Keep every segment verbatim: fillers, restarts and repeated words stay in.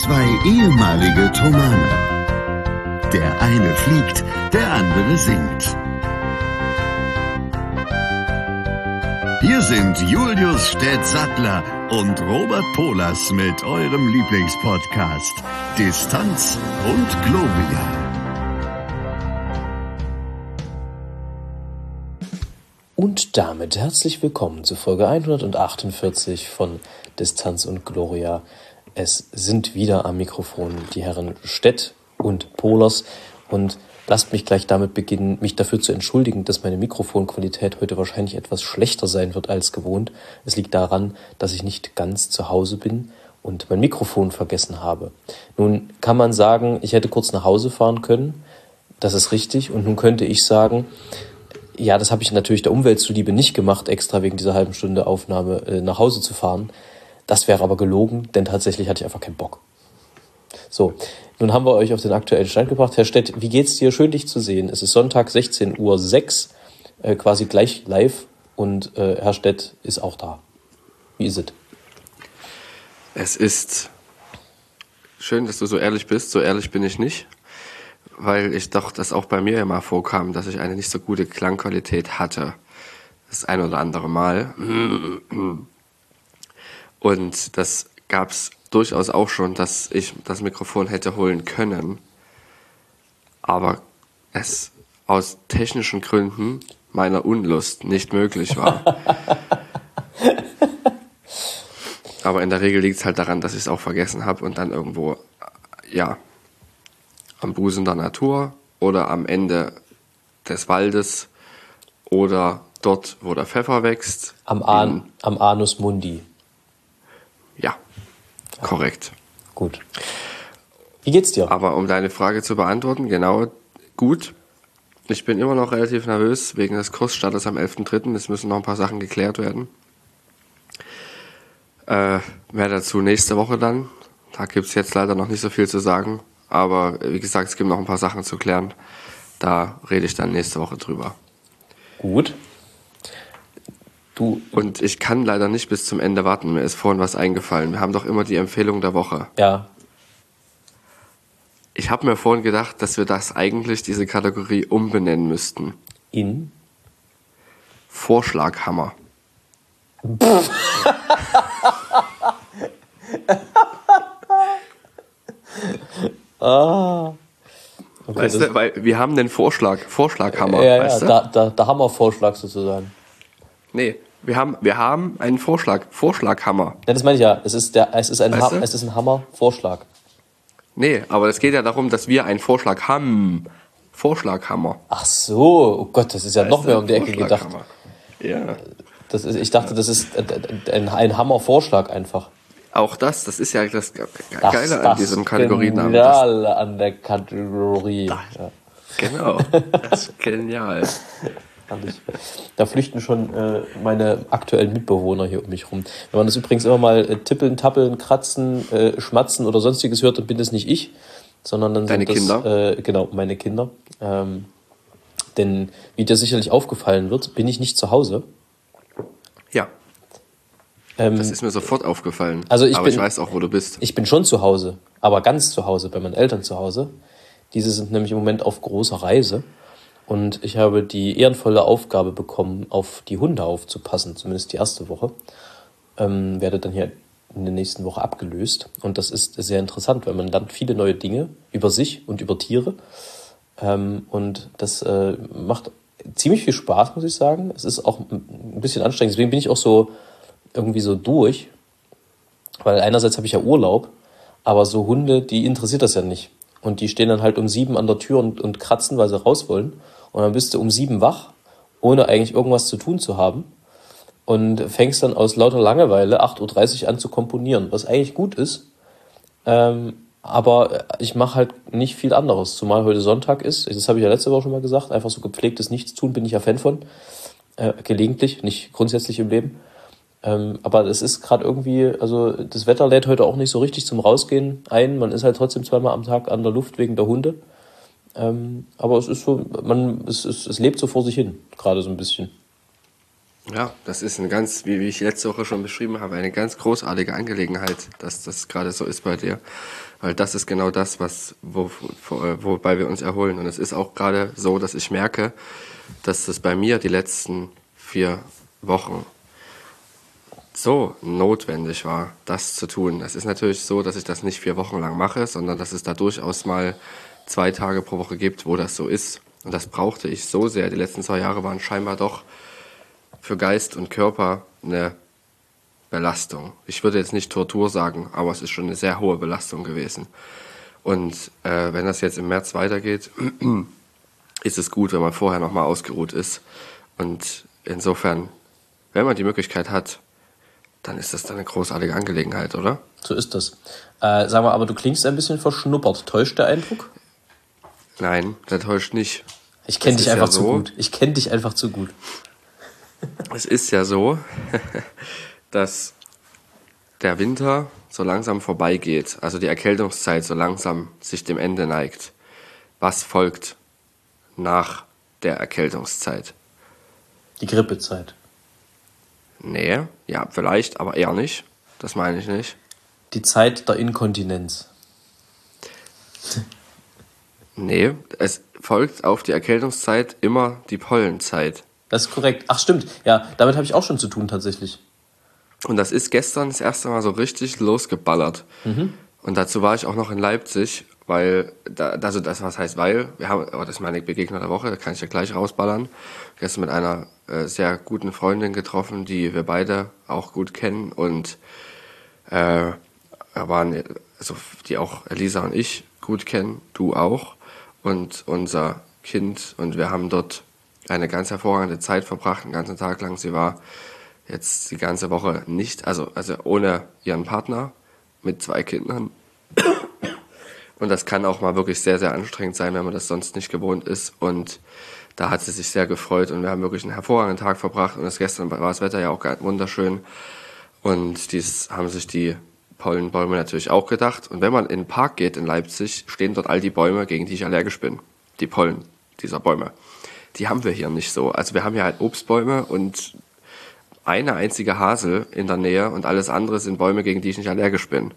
Zwei ehemalige Tomane. Der eine fliegt, der andere singt. Hier sind Julius Städtsattler und Robert Polas mit eurem Lieblingspodcast Distanz und Gloria. Und damit herzlich willkommen zu Folge hundertachtundvierzig von Distanz und Gloria. Es sind wieder am Mikrofon die Herren Städt und Polas und lasst mich gleich damit beginnen, mich dafür zu entschuldigen, dass meine Mikrofonqualität heute wahrscheinlich etwas schlechter sein wird als gewohnt. Es liegt daran, dass ich nicht ganz zu Hause bin und mein Mikrofon vergessen habe. Nun kann man sagen, ich hätte kurz nach Hause fahren können. Das ist richtig. Und nun könnte ich sagen, ja, das habe ich natürlich der Umwelt zuliebe nicht gemacht, extra wegen dieser halben Stunde Aufnahme äh, nach Hause zu fahren. Das wäre aber gelogen, denn tatsächlich hatte ich einfach keinen Bock. So, nun haben wir euch auf den aktuellen Stand gebracht. Herr Städt, wie geht's dir? Schön, dich zu sehen. Es ist Sonntag, sechzehn Uhr sechs, äh, quasi gleich live und äh, Herr Städt ist auch da. Wie ist es? Es ist schön, dass du so ehrlich bist. So ehrlich bin ich nicht, weil ich doch das auch bei mir immer vorkam, dass ich eine nicht so gute Klangqualität hatte. Das ein oder andere Mal. Und das gab's durchaus auch schon, dass ich das Mikrofon hätte holen können, aber es aus technischen Gründen meiner Unlust nicht möglich war. Aber in der Regel liegt es halt daran, dass ich es auch vergessen habe und dann irgendwo, ja, am Busen der Natur oder am Ende des Waldes oder dort, wo der Pfeffer wächst. Am, An- am Anus Mundi. Ja, korrekt. Gut. Wie geht's dir? Aber um deine Frage zu beantworten, genau, gut. Ich bin immer noch relativ nervös wegen des Kursstartes am elften dritten Es müssen noch ein paar Sachen geklärt werden. Äh, mehr dazu nächste Woche dann. Da gibt's jetzt leider noch nicht so viel zu sagen. Aber wie gesagt, es gibt noch ein paar Sachen zu klären. Da rede ich dann nächste Woche drüber. Gut. Du. Und ich kann leider nicht bis zum Ende warten. Mir ist vorhin was eingefallen. Wir haben doch immer die Empfehlung der Woche. Ja. Ich habe mir vorhin gedacht, dass wir das eigentlich, diese Kategorie, umbenennen müssten. In? Vorschlaghammer. ah. Okay, weißt du, weil wir haben den Vorschlag, Vorschlaghammer. Ja, ja, weißt du? da, da, der Hammervorschlag sozusagen. Nee, wir haben, wir haben einen Vorschlag, Vorschlaghammer. Ja, das meine ich ja. Es ist, der, es ist ein, Weißt ha- du? es ist ein Hammervorschlag. Nee, aber es geht ja darum, dass wir einen Vorschlag haben. Vorschlaghammer. Ach so, oh Gott, das ist ja Weißt noch du? mehr um die Ecke gedacht. Ja. Das ist, ich dachte, das ist ein, ein Hammervorschlag einfach. Auch das, das ist ja das Geile Das, an das diesem Kategorienamen. Das, Geniale an der Kategorie. Ja. genau, das ist genial. Da flüchten schon äh, meine aktuellen Mitbewohner hier um mich rum. Wenn man das übrigens immer mal äh, tippeln, tappeln, kratzen, äh, schmatzen oder sonstiges hört, dann bin das nicht ich, sondern dann Deine sind das Kinder? Äh, genau, meine Kinder. Ähm, denn wie dir sicherlich aufgefallen wird, bin ich nicht zu Hause. Ja, Ähm, das ist mir sofort aufgefallen. Also ich aber bin- ich weiß auch, wo du bist. Ich bin schon zu Hause, aber ganz zu Hause, bei meinen Eltern zu Hause. Diese sind nämlich im Moment auf großer Reise. Und ich habe die ehrenvolle Aufgabe bekommen, auf die Hunde aufzupassen, zumindest die erste Woche. Ähm, werde dann hier in der nächsten Woche abgelöst. Und das ist sehr interessant, weil man lernt viele neue Dinge über sich und über Tiere. Ähm, und das äh, macht ziemlich viel Spaß, muss ich sagen. Es ist auch ein bisschen anstrengend. Deswegen bin ich auch so irgendwie so durch. Weil einerseits habe ich ja Urlaub, aber so Hunde, die interessiert das ja nicht. Und die stehen dann halt um sieben an der Tür und, und kratzen, weil sie raus wollen. Und dann bist du um sieben wach, ohne eigentlich irgendwas zu tun zu haben. Und fängst dann aus lauter Langeweile acht Uhr dreißig an zu komponieren, was eigentlich gut ist. Ähm, aber ich mache halt nicht viel anderes, zumal heute Sonntag ist. Das habe ich ja letzte Woche schon mal gesagt. Einfach so gepflegtes Nichtstun bin ich ja Fan von. Äh, gelegentlich, nicht grundsätzlich im Leben. Ähm, aber es ist gerade irgendwie, also das Wetter lädt heute auch nicht so richtig zum Rausgehen ein. Man ist halt trotzdem zweimal am Tag an der Luft wegen der Hunde. Ähm, aber es ist so, man, es, es, es lebt so vor sich hin, gerade so ein bisschen. Ja, das ist eine ganz, wie, wie ich letzte Woche schon beschrieben habe, eine ganz großartige Angelegenheit, dass das gerade so ist bei dir. Weil das ist genau das, was, wo, wo, wobei wir uns erholen. Und es ist auch gerade so, dass ich merke, dass das bei mir die letzten vier Wochen so notwendig war, das zu tun. Es ist natürlich so, dass ich das nicht vier Wochen lang mache, sondern dass es da durchaus mal zwei Tage pro Woche gibt, wo das so ist. Und das brauchte ich so sehr. Die letzten zwei Jahre waren scheinbar doch für Geist und Körper eine Belastung. Ich würde jetzt nicht Tortur sagen, aber es ist schon eine sehr hohe Belastung gewesen. Und äh, wenn das jetzt im März weitergeht, ist es gut, wenn man vorher nochmal ausgeruht ist. Und insofern, wenn man die Möglichkeit hat, dann ist das dann eine großartige Angelegenheit, oder? So ist das. Äh, sag mal, aber du klingst ein bisschen verschnuppert. Täuscht der Eindruck? Nein, der täuscht nicht. Ich kenne Es dich ist einfach ja zu so. gut. Ich kenne dich einfach zu gut. Es ist ja so, dass der Winter so langsam vorbeigeht, also die Erkältungszeit so langsam sich dem Ende neigt. Was folgt nach der Erkältungszeit? Die Grippezeit. Nee, ja, vielleicht, aber eher nicht. Das meine ich nicht. Die Zeit der Inkontinenz. Nee, es folgt auf die Erkältungszeit immer die Pollenzeit. Das ist korrekt. Ach stimmt, ja, damit habe ich auch schon zu tun tatsächlich. Und das ist gestern das erste Mal so richtig losgeballert. Mhm. Und dazu war ich auch noch in Leipzig, weil, da, also das, was heißt weil, wir haben, oh, das ist meine Begegnung der Woche, da kann ich ja gleich rausballern. Gestern mit einer äh, sehr guten Freundin getroffen, die wir beide auch gut kennen und äh, waren, also die auch Elisa und ich gut kennen, du auch und unser Kind, und wir haben dort eine ganz hervorragende Zeit verbracht, einen ganzen Tag lang. Sie war jetzt die ganze Woche nicht, also, also ohne ihren Partner, mit zwei Kindern. Und das kann auch mal wirklich sehr, sehr anstrengend sein, wenn man das sonst nicht gewohnt ist. Und da hat sie sich sehr gefreut und wir haben wirklich einen hervorragenden Tag verbracht. Und das gestern war das Wetter ja auch wunderschön. Und dies haben sich die Pollenbäume natürlich auch gedacht. Und wenn man in den Park geht in Leipzig, stehen dort all die Bäume, gegen die ich allergisch bin. Die Pollen dieser Bäume. Die haben wir hier nicht so. Also wir haben hier halt Obstbäume und eine einzige Hasel in der Nähe und alles andere sind Bäume, gegen die ich nicht allergisch bin.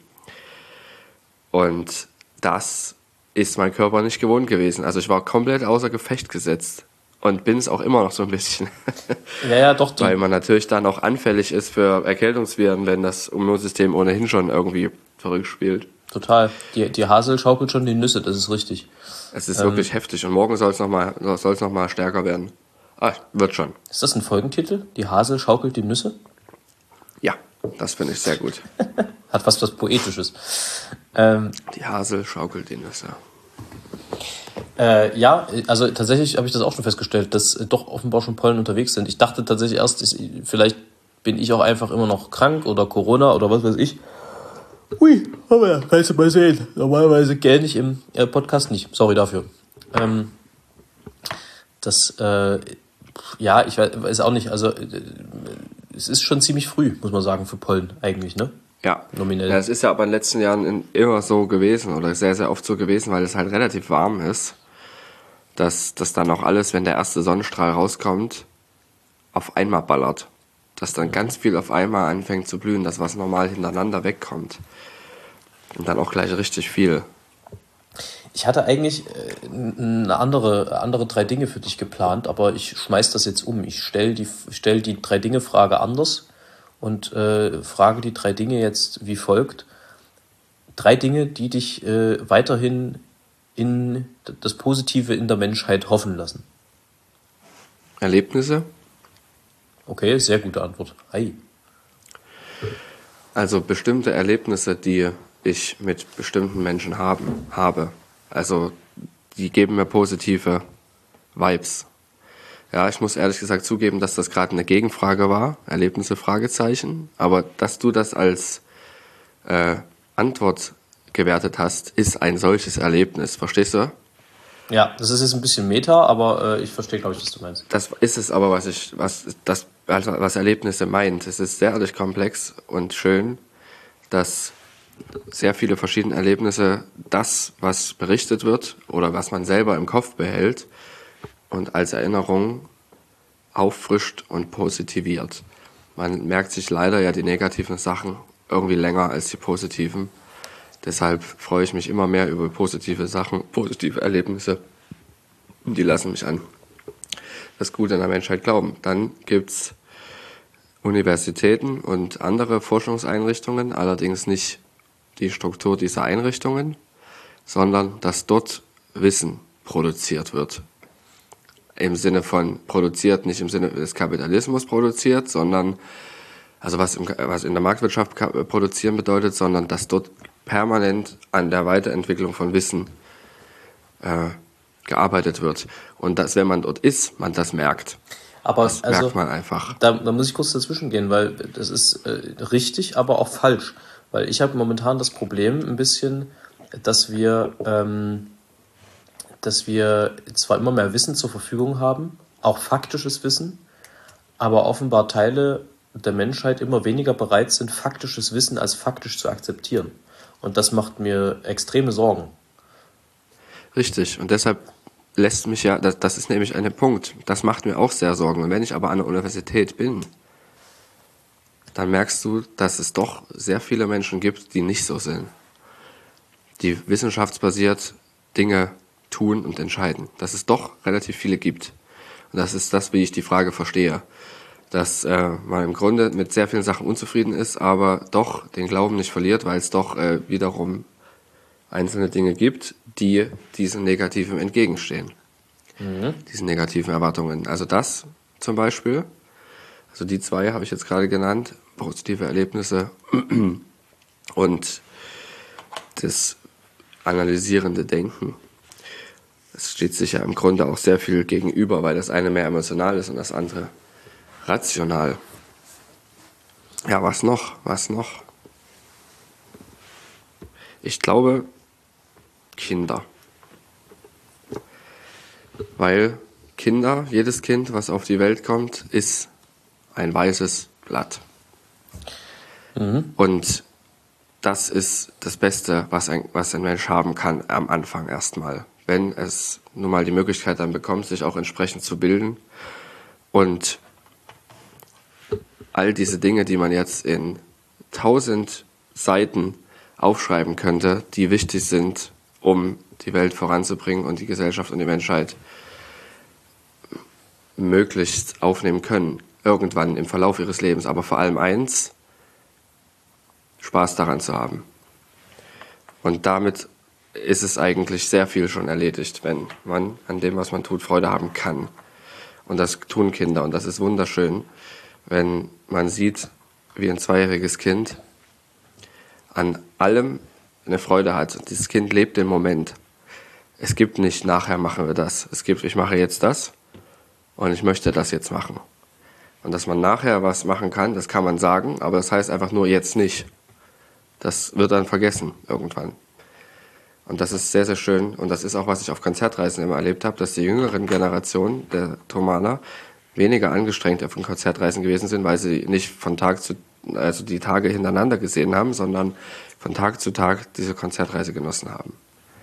Und das ist mein Körper nicht gewohnt gewesen. Also ich war komplett außer Gefecht gesetzt und bin es auch immer noch so ein bisschen. Ja, ja, doch. Die, Weil man natürlich dann auch anfällig ist für Erkältungsviren, wenn das Immunsystem ohnehin schon irgendwie verrückt spielt. total. Die, die Hasel schaukelt schon die Nüsse, das ist richtig. Es ist Ähm, wirklich heftig und morgen soll es nochmal soll's noch mal stärker werden. Ah, wird schon. Ist das ein Folgentitel? Die Hasel schaukelt die Nüsse? Ja, das finde ich sehr gut. Hat was, was Poetisches. Ähm, Die Hasel schaukelt die Nüsse. Äh, ja, also tatsächlich habe ich das auch schon festgestellt, dass äh, doch offenbar schon Pollen unterwegs sind. Ich dachte tatsächlich erst, ich, vielleicht bin ich auch einfach immer noch krank oder Corona oder was weiß ich. Hui, aber kannst du mal sehen. Normalerweise gähne ich im äh, Podcast nicht. Sorry dafür. Ähm, das, äh, ja, ich weiß, weiß auch nicht. Also äh, es ist schon ziemlich früh, muss man sagen, für Pollen eigentlich, ne? Ja, Nominell. ja, es ist ja aber in den letzten Jahren in, immer so gewesen oder sehr, sehr oft so gewesen, weil es halt relativ warm ist, dass das dann auch alles, wenn der erste Sonnenstrahl rauskommt, auf einmal ballert. Dass dann ganz viel auf einmal anfängt zu blühen, das was normal hintereinander wegkommt. Und dann auch gleich richtig viel. Ich hatte eigentlich äh, eine andere, andere drei Dinge für dich geplant, aber ich schmeiß das jetzt um. Ich stelle die, stell die drei Dinge Frage anders und äh, frage die drei Dinge jetzt wie folgt. Drei Dinge, die dich äh, weiterhin in das Positive in der Menschheit hoffen lassen. Erlebnisse? Okay, sehr gute Antwort. Hi. Also bestimmte Erlebnisse, die ich mit bestimmten Menschen haben, habe. Also die geben mir positive Vibes. Ja, ich muss ehrlich gesagt zugeben, dass das gerade eine Gegenfrage war, Erlebnisse, Fragezeichen. Aber dass du das als äh, Antwort gewertet hast, ist ein solches Erlebnis. Verstehst du? Ja, das ist jetzt ein bisschen Meta, aber äh, ich verstehe, glaube ich, was du meinst. Das ist es aber, was ich, was das, also was Erlebnisse meint. Es ist sehr ehrlich komplex und schön, dass sehr viele verschiedene Erlebnisse das, was berichtet wird oder was man selber im Kopf behält und als Erinnerung auffrischt und positiviert. Man merkt sich leider ja die negativen Sachen irgendwie länger als die positiven. Deshalb freue ich mich immer mehr über positive Sachen, positive Erlebnisse. Die lassen mich an das Gute in der Menschheit glauben. Dann gibt's Universitäten und andere Forschungseinrichtungen, allerdings nicht die Struktur dieser Einrichtungen, sondern dass dort Wissen produziert wird. Im Sinne von produziert, nicht im Sinne des Kapitalismus produziert, sondern, also was, im, was in der Marktwirtschaft produzieren bedeutet, sondern dass dort permanent an der Weiterentwicklung von Wissen äh, gearbeitet wird. Und dass, wenn man dort ist, man das merkt. Aber das also, merkt man einfach. Da, da muss ich kurz dazwischen gehen, weil das ist äh, richtig, aber auch falsch. Weil ich habe momentan das Problem ein bisschen, dass wir, ähm, dass wir zwar immer mehr Wissen zur Verfügung haben, auch faktisches Wissen, aber offenbar Teile der Menschheit immer weniger bereit sind, faktisches Wissen als faktisch zu akzeptieren. Und das macht mir extreme Sorgen. Richtig, und deshalb lässt mich ja, das, das ist nämlich ein Punkt, das macht mir auch sehr Sorgen. Und wenn ich aber an der Universität bin, dann merkst du, dass es doch sehr viele Menschen gibt, die nicht so sind. Die wissenschaftsbasiert Dinge tun und entscheiden. Dass es doch relativ viele gibt. Und das ist das, wie ich die Frage verstehe. Dass äh, man im Grunde mit sehr vielen Sachen unzufrieden ist, aber doch den Glauben nicht verliert, weil es doch äh, wiederum einzelne Dinge gibt, die diesen Negativen entgegenstehen. Mhm. Diesen negativen Erwartungen. Also das zum Beispiel, also die zwei habe ich jetzt gerade genannt, positive Erlebnisse und das analysierende Denken. Es steht sich ja im Grunde auch sehr viel gegenüber, weil das eine mehr emotional ist und das andere rational. Ja, was noch? Was noch? Ich glaube, Kinder. Weil Kinder, jedes Kind, was auf die Welt kommt, ist ein weißes Blatt. Mhm. Und das ist das Beste, was ein, was ein Mensch haben kann am Anfang erstmal. Wenn es nun mal die Möglichkeit dann bekommt, sich auch entsprechend zu bilden. Und all diese Dinge, die man jetzt in tausend Seiten aufschreiben könnte, die wichtig sind, um die Welt voranzubringen und die Gesellschaft und die Menschheit möglichst aufnehmen können, irgendwann im Verlauf ihres Lebens. Aber vor allem eins, Spaß daran zu haben. Und damit ist es eigentlich sehr viel schon erledigt, wenn man an dem, was man tut, Freude haben kann. Und das tun Kinder. Und das ist wunderschön, wenn man sieht, wie ein zweijähriges Kind an allem eine Freude hat. Und dieses Kind lebt den Moment. Es gibt nicht, nachher machen wir das. Es gibt, ich mache jetzt das und ich möchte das jetzt machen. Und dass man nachher was machen kann, das kann man sagen, aber das heißt einfach nur jetzt nicht. Das wird dann vergessen irgendwann. Und das ist sehr, sehr schön. Und das ist auch, was ich auf Konzertreisen immer erlebt habe, dass die jüngeren Generationen der Thomaner weniger angestrengt auf den Konzertreisen gewesen sind, weil sie nicht von Tag zu, also die Tage hintereinander gesehen haben, sondern von Tag zu Tag diese Konzertreise genossen haben.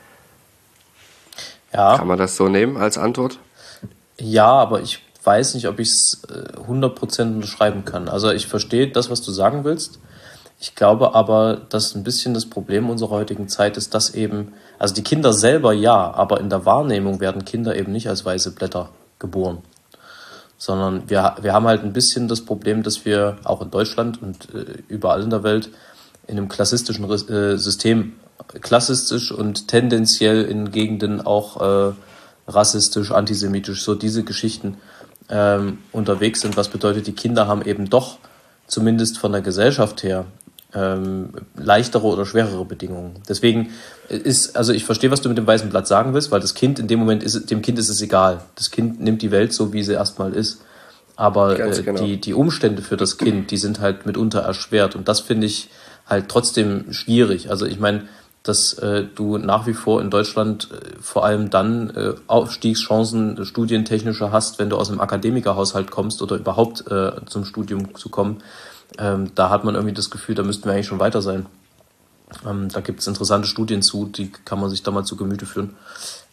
Ja. Kann man das so nehmen als Antwort? Ja, aber ich weiß nicht, ob ich es hundert Prozent unterschreiben kann. Also ich verstehe das, was du sagen willst. Ich glaube aber, dass ein bisschen das Problem unserer heutigen Zeit ist, dass eben, also die Kinder selber ja, aber in der Wahrnehmung werden Kinder eben nicht als weiße Blätter geboren. Sondern wir, wir haben halt ein bisschen das Problem, dass wir auch in Deutschland und äh, überall in der Welt in einem klassistischen äh, System, klassistisch und tendenziell in Gegenden auch äh, rassistisch, antisemitisch, so diese Geschichten ähm, unterwegs sind. Was bedeutet, die Kinder haben eben doch zumindest von der Gesellschaft her ähm, leichtere oder schwerere Bedingungen. Deswegen ist, also ich verstehe, was du mit dem weißen Blatt sagen willst, weil das Kind in dem Moment ist, dem Kind ist es egal. Das Kind nimmt die Welt so, wie sie erstmal ist. Aber äh, genau. die, die Umstände für das Kind, die sind halt mitunter erschwert. Und das finde ich halt trotzdem schwierig. Also ich meine, dass äh, du nach wie vor in Deutschland äh, vor allem dann äh, Aufstiegschancen äh, studientechnischer hast, wenn du aus einem Akademikerhaushalt kommst oder überhaupt äh, zum Studium zu kommen. Ähm, da hat man irgendwie das Gefühl, da müssten wir eigentlich schon weiter sein. Ähm, da gibt es interessante Studien zu, die kann man sich da mal zu Gemüte führen.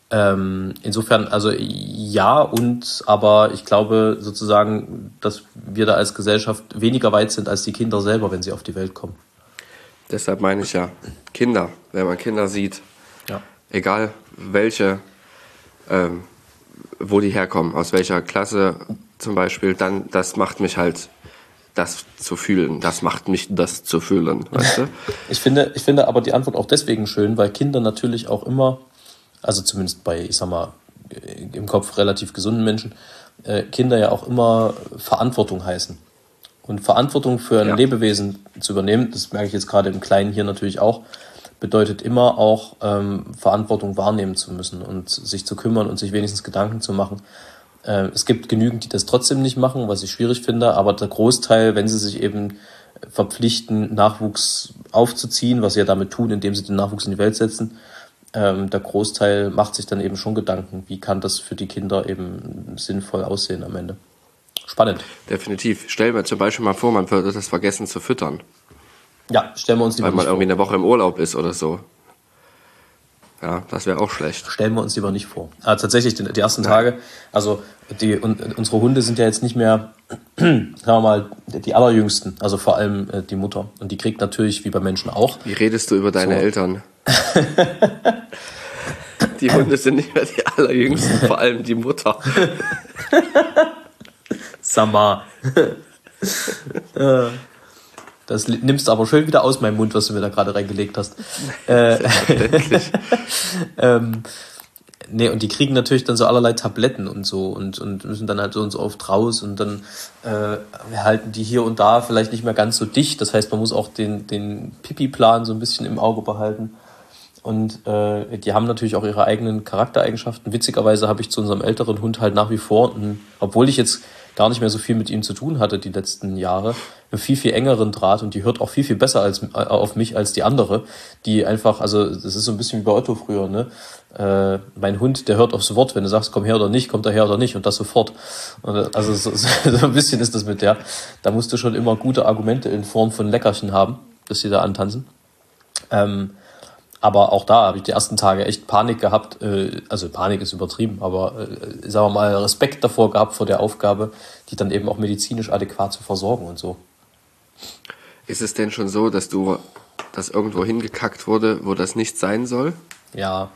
Ähm, insofern, also ja, und aber ich glaube sozusagen, dass wir da als Gesellschaft weniger weit sind als die Kinder selber, wenn sie auf die Welt kommen. Deshalb meine ich ja, Kinder, wenn man Kinder sieht, Ja. egal welche, ähm, wo die herkommen, aus welcher Klasse zum Beispiel, dann, das macht mich halt, das zu fühlen, das macht mich das zu fühlen, weißt du? Ich finde, ich finde aber die Antwort auch deswegen schön, weil Kinder natürlich auch immer, also zumindest bei, ich sag mal, im Kopf relativ gesunden Menschen, äh, Kinder ja auch immer Verantwortung heißen. Und Verantwortung für ein Ja. Lebewesen zu übernehmen, das merke ich jetzt gerade im Kleinen hier natürlich auch, bedeutet immer auch ähm, Verantwortung wahrnehmen zu müssen und sich zu kümmern und sich wenigstens Gedanken zu machen. Äh, es gibt genügend, die das trotzdem nicht machen, was ich schwierig finde, aber der Großteil, wenn sie sich eben verpflichten, Nachwuchs aufzuziehen, was sie ja damit tun, indem sie den Nachwuchs in die Welt setzen, ähm, der Großteil macht sich dann eben schon Gedanken, wie kann das für die Kinder eben sinnvoll aussehen am Ende. Spannend. Definitiv. Stell mir zum Beispiel mal vor, man würde das vergessen zu füttern, Ja, stellen wir uns lieber weil man nicht irgendwie vor. eine Woche im Urlaub ist oder so. Ja, das wäre auch schlecht. Stellen wir uns lieber nicht vor. Aber tatsächlich, die, die ersten Tage, also die, und, unsere Hunde sind ja jetzt nicht mehr, sagen wir mal, die allerjüngsten, also vor allem äh, die Mutter. Und die kriegt natürlich, wie bei Menschen auch, Wie redest du über deine So. Eltern? Die Hunde sind nicht mehr die allerjüngsten, vor allem die Mutter. Sama. Äh, Das li- nimmst du aber schön wieder aus meinem Mund, was du mir da gerade reingelegt hast. Äh, Selbstverständlich. ähm, nee, und die kriegen natürlich dann so allerlei Tabletten und so und, und müssen dann halt so und so oft raus und dann äh, wir halten die hier und da vielleicht nicht mehr ganz so dicht. Das heißt, man muss auch den, den Pipi-Plan so ein bisschen im Auge behalten. Und äh, die haben natürlich auch ihre eigenen Charaktereigenschaften. Witzigerweise habe ich zu unserem älteren Hund halt nach wie vor, einen, obwohl ich jetzt gar nicht mehr so viel mit ihm zu tun hatte die letzten Jahre, einen viel, viel engeren Draht und die hört auch viel, viel besser als, äh, auf mich als die andere, die einfach, also das ist so ein bisschen wie bei Otto früher, ne? Äh, mein Hund, der hört aufs Wort, wenn du sagst, komm her oder nicht, kommt er her oder nicht und das sofort. Und, äh, also so, so ein bisschen ist das mit der. Da musst du schon immer gute Argumente in Form von Leckerchen haben, dass sie da antanzen. Ähm, Aber auch da habe ich die ersten Tage echt Panik gehabt. Äh, also Panik ist übertrieben, aber äh, sagen wir mal Respekt davor gehabt vor der Aufgabe, die dann eben auch medizinisch adäquat zu versorgen und so. Ist es denn schon so, dass du, dass irgendwo hingekackt wurde, wo das nicht sein soll? Ja,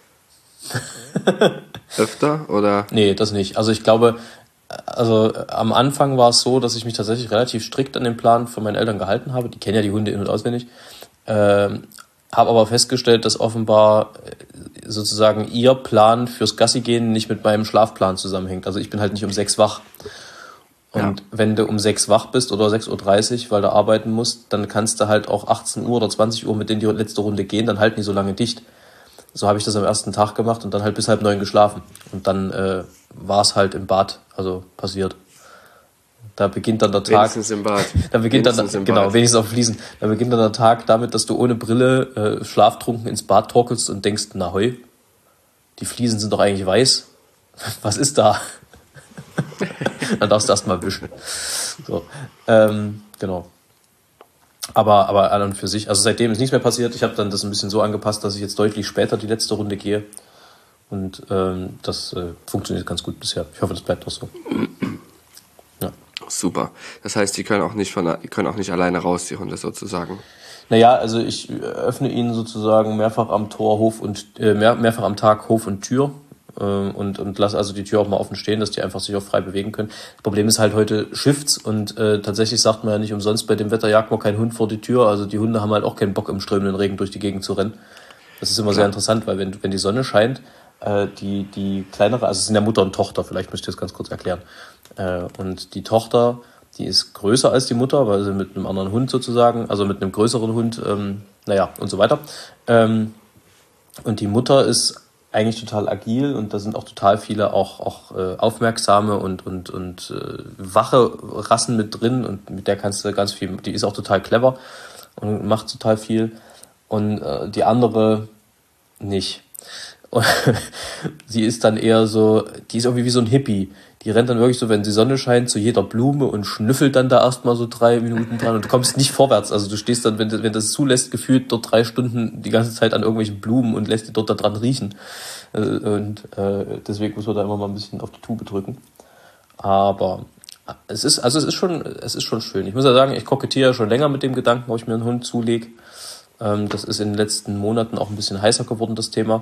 Öfter? Oder? nee, das nicht. Also ich glaube, also äh, am Anfang war es so, dass ich mich tatsächlich relativ strikt an den Plan von meinen Eltern gehalten habe. Die kennen ja die Hunde in- und auswendig. Ähm, habe aber festgestellt, dass offenbar äh, sozusagen ihr Plan fürs Gassi-Gehen nicht mit meinem Schlafplan zusammenhängt. Also ich bin halt nicht um sechs wach. Und Ja. wenn du um sechs wach bist oder sechs Uhr dreißig, weil du arbeiten musst, dann kannst du halt auch achtzehn Uhr oder zwanzig Uhr mit denen die letzte Runde gehen, dann halten die so lange dicht. So habe ich das am ersten Tag gemacht und dann halt bis halb neun geschlafen. Und dann äh, war es halt im Bad, also passiert. Da beginnt dann der Tag. Wenigstens im Bad. Da beginnt dann, Wenigstens im genau, Bad. wenigstens auf Fliesen. Da beginnt dann der Tag damit, dass du ohne Brille äh, schlaftrunken ins Bad torkelst und denkst, na heu, die Fliesen sind doch eigentlich weiß. Was ist da? Dann darfst du erst mal wischen. So, ähm, genau. Aber, aber an und für sich, also seitdem ist nichts mehr passiert. Ich habe dann das ein bisschen so angepasst, dass ich jetzt deutlich später die letzte Runde gehe. Und ähm, das äh, funktioniert ganz gut bisher. Ich hoffe, das bleibt auch so. Ja. Super. Das heißt, die können auch nicht von, die können auch nicht alleine raus, die Hunde sozusagen. Naja, also ich öffne ihnen sozusagen mehrfach am Tor Hof und äh, mehr, mehrfach am Tag Hof und Tür äh, und und lasse also die Tür auch mal offen stehen, dass die einfach sich auch frei bewegen können. Das Problem ist halt heute Shifts und äh, tatsächlich sagt man ja nicht umsonst, bei dem Wetter jagt man keinen Hund vor die Tür. Also die Hunde haben halt auch keinen Bock im strömenden Regen durch die Gegend zu rennen. Das ist immer sehr interessant, weil wenn wenn die Sonne scheint, äh, die die kleinere, also es sind ja Mutter und Tochter, vielleicht müsst ihr das ganz kurz erklären. Äh, und die Tochter, die ist größer als die Mutter, weil sie mit einem anderen Hund sozusagen, also mit einem größeren Hund, ähm, naja, und so weiter. Ähm, und die Mutter ist eigentlich total agil und da sind auch total viele auch, auch äh, aufmerksame und, und, und äh, wache Rassen mit drin und mit der kannst du ganz viel, die ist auch total clever und macht total viel und äh, die andere nicht. Und sie ist dann eher so, die ist irgendwie wie so ein Hippie. Die rennt dann wirklich so, wenn die Sonne scheint, zu jeder Blume und schnüffelt dann da erstmal so drei Minuten dran und du kommst nicht vorwärts. Also du stehst dann, wenn, wenn das zulässt, gefühlt dort drei Stunden die ganze Zeit an irgendwelchen Blumen und lässt die dort da dran riechen. Und äh, deswegen muss man da immer mal ein bisschen auf die Tube drücken. Aber es ist, also es ist schon, es ist schon schön. Ich muss ja sagen, ich kokettiere ja schon länger mit dem Gedanken, ob ich mir einen Hund zulege. Ähm, das ist in den letzten Monaten auch ein bisschen heißer geworden, das Thema.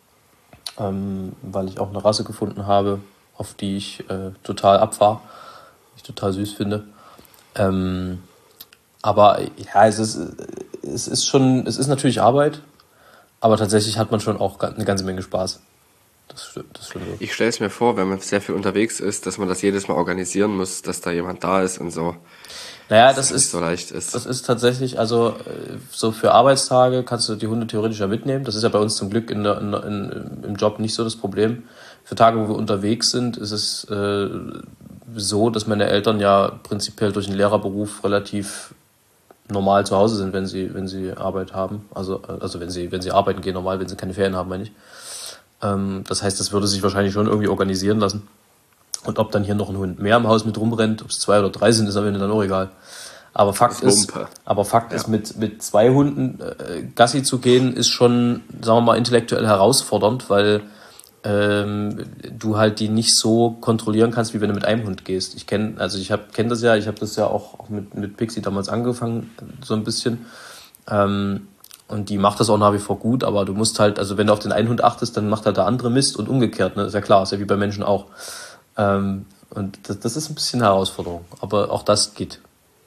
Ähm, weil ich auch eine Rasse gefunden habe, auf die ich äh, total abfahre, die ich total süß finde. Ähm, aber ja, es ist, es ist schon, es ist natürlich Arbeit, aber tatsächlich hat man schon auch eine ganze Menge Spaß. Das stimmt, das stimmt. Ich stelle es mir vor, wenn man sehr viel unterwegs ist, dass man das jedes Mal organisieren muss, dass da jemand da ist und so. Naja, das, das ist nicht so leicht ist. Das ist tatsächlich, also so für Arbeitstage kannst du die Hunde theoretisch ja mitnehmen. Das ist ja bei uns zum Glück in der, in, in, im Job nicht so das Problem. Für Tage, wo wir unterwegs sind, ist es äh, so, dass meine Eltern ja prinzipiell durch den Lehrerberuf relativ normal zu Hause sind, wenn sie, wenn sie Arbeit haben. Also, also wenn sie, wenn sie arbeiten gehen, normal, wenn sie keine Ferien haben, meine ich. Ähm, das heißt, das würde sich wahrscheinlich schon irgendwie organisieren lassen. Und ob dann hier noch ein Hund mehr im Haus mit rumrennt, ob es zwei oder drei sind, ist am Ende dann auch egal. Aber Fakt ist, aber Fakt ja. ist, mit, mit zwei Hunden äh, Gassi zu gehen, ist schon, sagen wir mal, intellektuell herausfordernd, weil ähm, du halt die nicht so kontrollieren kannst, wie wenn du mit einem Hund gehst. Ich kenne, also ich habe kenne das ja, ich habe das ja auch, auch mit, mit Pixie damals angefangen, so ein bisschen. Ähm, und die macht das auch nach wie vor gut, aber du musst halt, also wenn du auf den einen Hund achtest, dann macht halt der andere Mist und umgekehrt, ne? Ist ja klar, ist ja wie bei Menschen auch. Ähm, und das, das ist ein bisschen Herausforderung, aber auch das geht.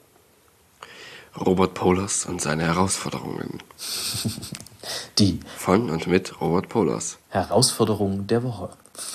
Robert Polers und seine Herausforderungen. Die von und mit Robert Polers. Herausforderung der Woche.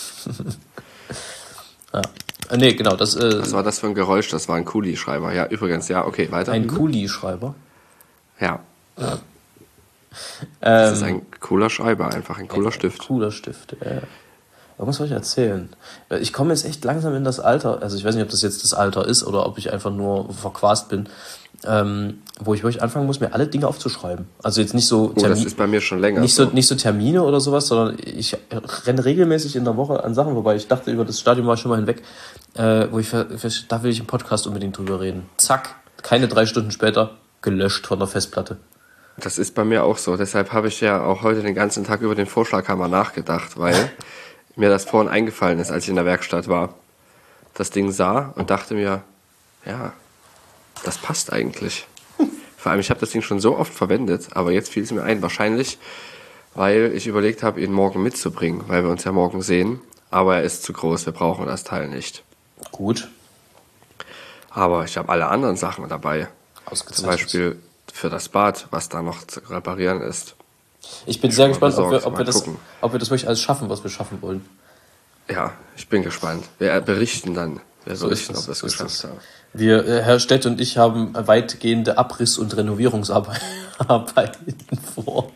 ja. äh, nee, genau. Das, äh, Was war das für ein Geräusch? Das war ein Kulischreiber. Ja, übrigens, ja, okay, weiter. Ein Kulischreiber? Ja. ja. Das ähm, ist ein cooler Schreiber, einfach ein cooler ein Stift. Cooler Stift, ja. Was soll ich erzählen? Ich komme jetzt echt langsam in das Alter, also ich weiß nicht, ob das jetzt das Alter ist oder ob ich einfach nur verquast bin, ähm, wo ich wirklich anfangen muss, mir alle Dinge aufzuschreiben. Also jetzt nicht so Termine. Oh, das ist bei mir schon länger. Nicht so, so, nicht so Termine oder sowas, sondern ich renne regelmäßig in der Woche an Sachen vorbei. Ich dachte, über das Stadium war ich schon mal hinweg, äh, wo ich, da will ich im Podcast unbedingt drüber reden. Zack, keine drei Stunden später, gelöscht von der Festplatte. Das ist bei mir auch so. Deshalb habe ich ja auch heute den ganzen Tag über den Vorschlaghammer nachgedacht, weil mir das vorhin eingefallen ist, als ich in der Werkstatt war. Das Ding sah und dachte mir, ja, das passt eigentlich. Vor allem, ich habe das Ding schon so oft verwendet, aber jetzt fiel es mir ein. Wahrscheinlich, weil ich überlegt habe, ihn morgen mitzubringen, weil wir uns ja morgen sehen. Aber er ist zu groß, wir brauchen das Teil nicht. Gut. Aber ich habe alle anderen Sachen dabei. Zum Beispiel für das Bad, was da noch zu reparieren ist. Ich bin sehr gespannt, ob wir, ob, wir das, ob wir das wirklich alles schaffen, was wir schaffen wollen. Ja, ich bin gespannt. Wir berichten dann. Wir so berichten, es, ob wir es so geschafft haben. Wir, Herr Stett und ich haben weitgehende Abriss- und Renovierungsarbeiten vor.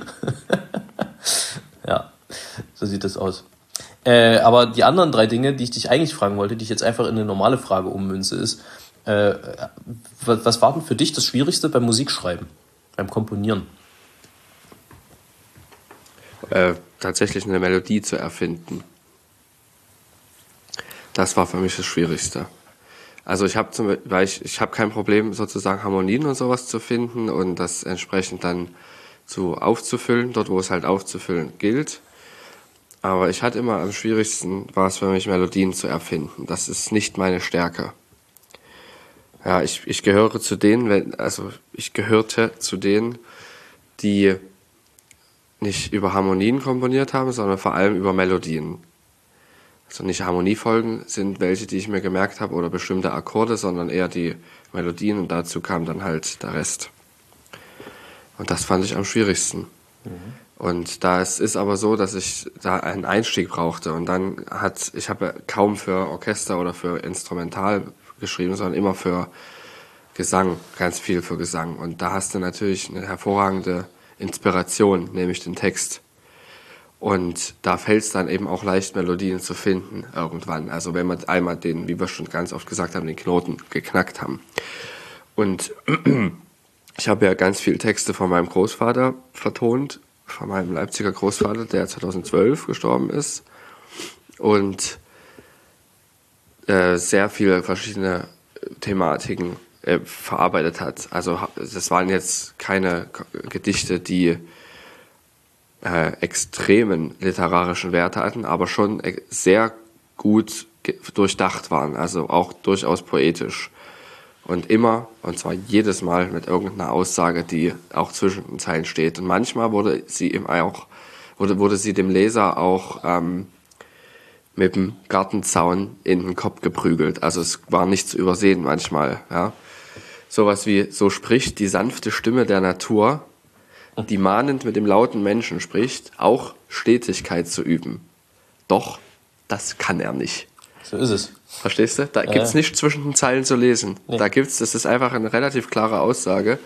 Ja, so sieht das aus. Äh, aber die anderen drei Dinge, die ich dich eigentlich fragen wollte, die ich jetzt einfach in eine normale Frage ummünze, ist, äh, was, was war denn für dich das Schwierigste beim Musikschreiben, beim Komponieren? Äh, tatsächlich eine Melodie zu erfinden. Das war für mich das Schwierigste. Also ich habe zum weil ich, ich habe kein Problem, sozusagen Harmonien und sowas zu finden und das entsprechend dann zu aufzufüllen, dort wo es halt aufzufüllen gilt. Aber ich hatte immer am schwierigsten, war es für mich, Melodien zu erfinden. Das ist nicht meine Stärke. Ja, ich, ich gehöre zu denen, wenn, also ich gehörte zu denen, die nicht über Harmonien komponiert haben, sondern vor allem über Melodien. Also nicht Harmoniefolgen sind welche, die ich mir gemerkt habe oder bestimmte Akkorde, sondern eher die Melodien und dazu kam dann halt der Rest. Und das fand ich am schwierigsten. Mhm. Und da es ist aber so, dass ich da einen Einstieg brauchte und dann hat, ich habe kaum für Orchester oder für Instrumental geschrieben, sondern immer für Gesang, ganz viel für Gesang. Und da hast du natürlich eine hervorragende Inspiration, nämlich den Text. Und da fällt es dann eben auch leicht, Melodien zu finden irgendwann. Also wenn wir einmal den, wie wir schon ganz oft gesagt haben, den Knoten geknackt haben. Und ich habe ja ganz viele Texte von meinem Großvater vertont von meinem Leipziger Großvater, der zweitausendzwölf gestorben ist und äh, sehr viele verschiedene Thematiken äh, verarbeitet hat. Also das waren jetzt keine Gedichte, die äh, extremen literarischen Wert hatten, aber schon sehr gut durchdacht waren, also auch durchaus poetisch. Und immer, und zwar jedes Mal mit irgendeiner Aussage, die auch zwischen den Zeilen steht. Und manchmal wurde sie ihm auch, wurde, wurde sie dem Leser auch ähm, mit dem Gartenzaun in den Kopf geprügelt. Also es war nicht zu übersehen manchmal. Ja. Sowas wie, so spricht die sanfte Stimme der Natur, die mahnend mit dem lauten Menschen spricht, auch Stetigkeit zu üben. Doch, das kann er nicht. So ist es. Verstehst du? Da gibt's ja. nicht zwischen den Zeilen zu lesen. Nee. Da gibt's, das ist einfach eine relativ klare Aussage.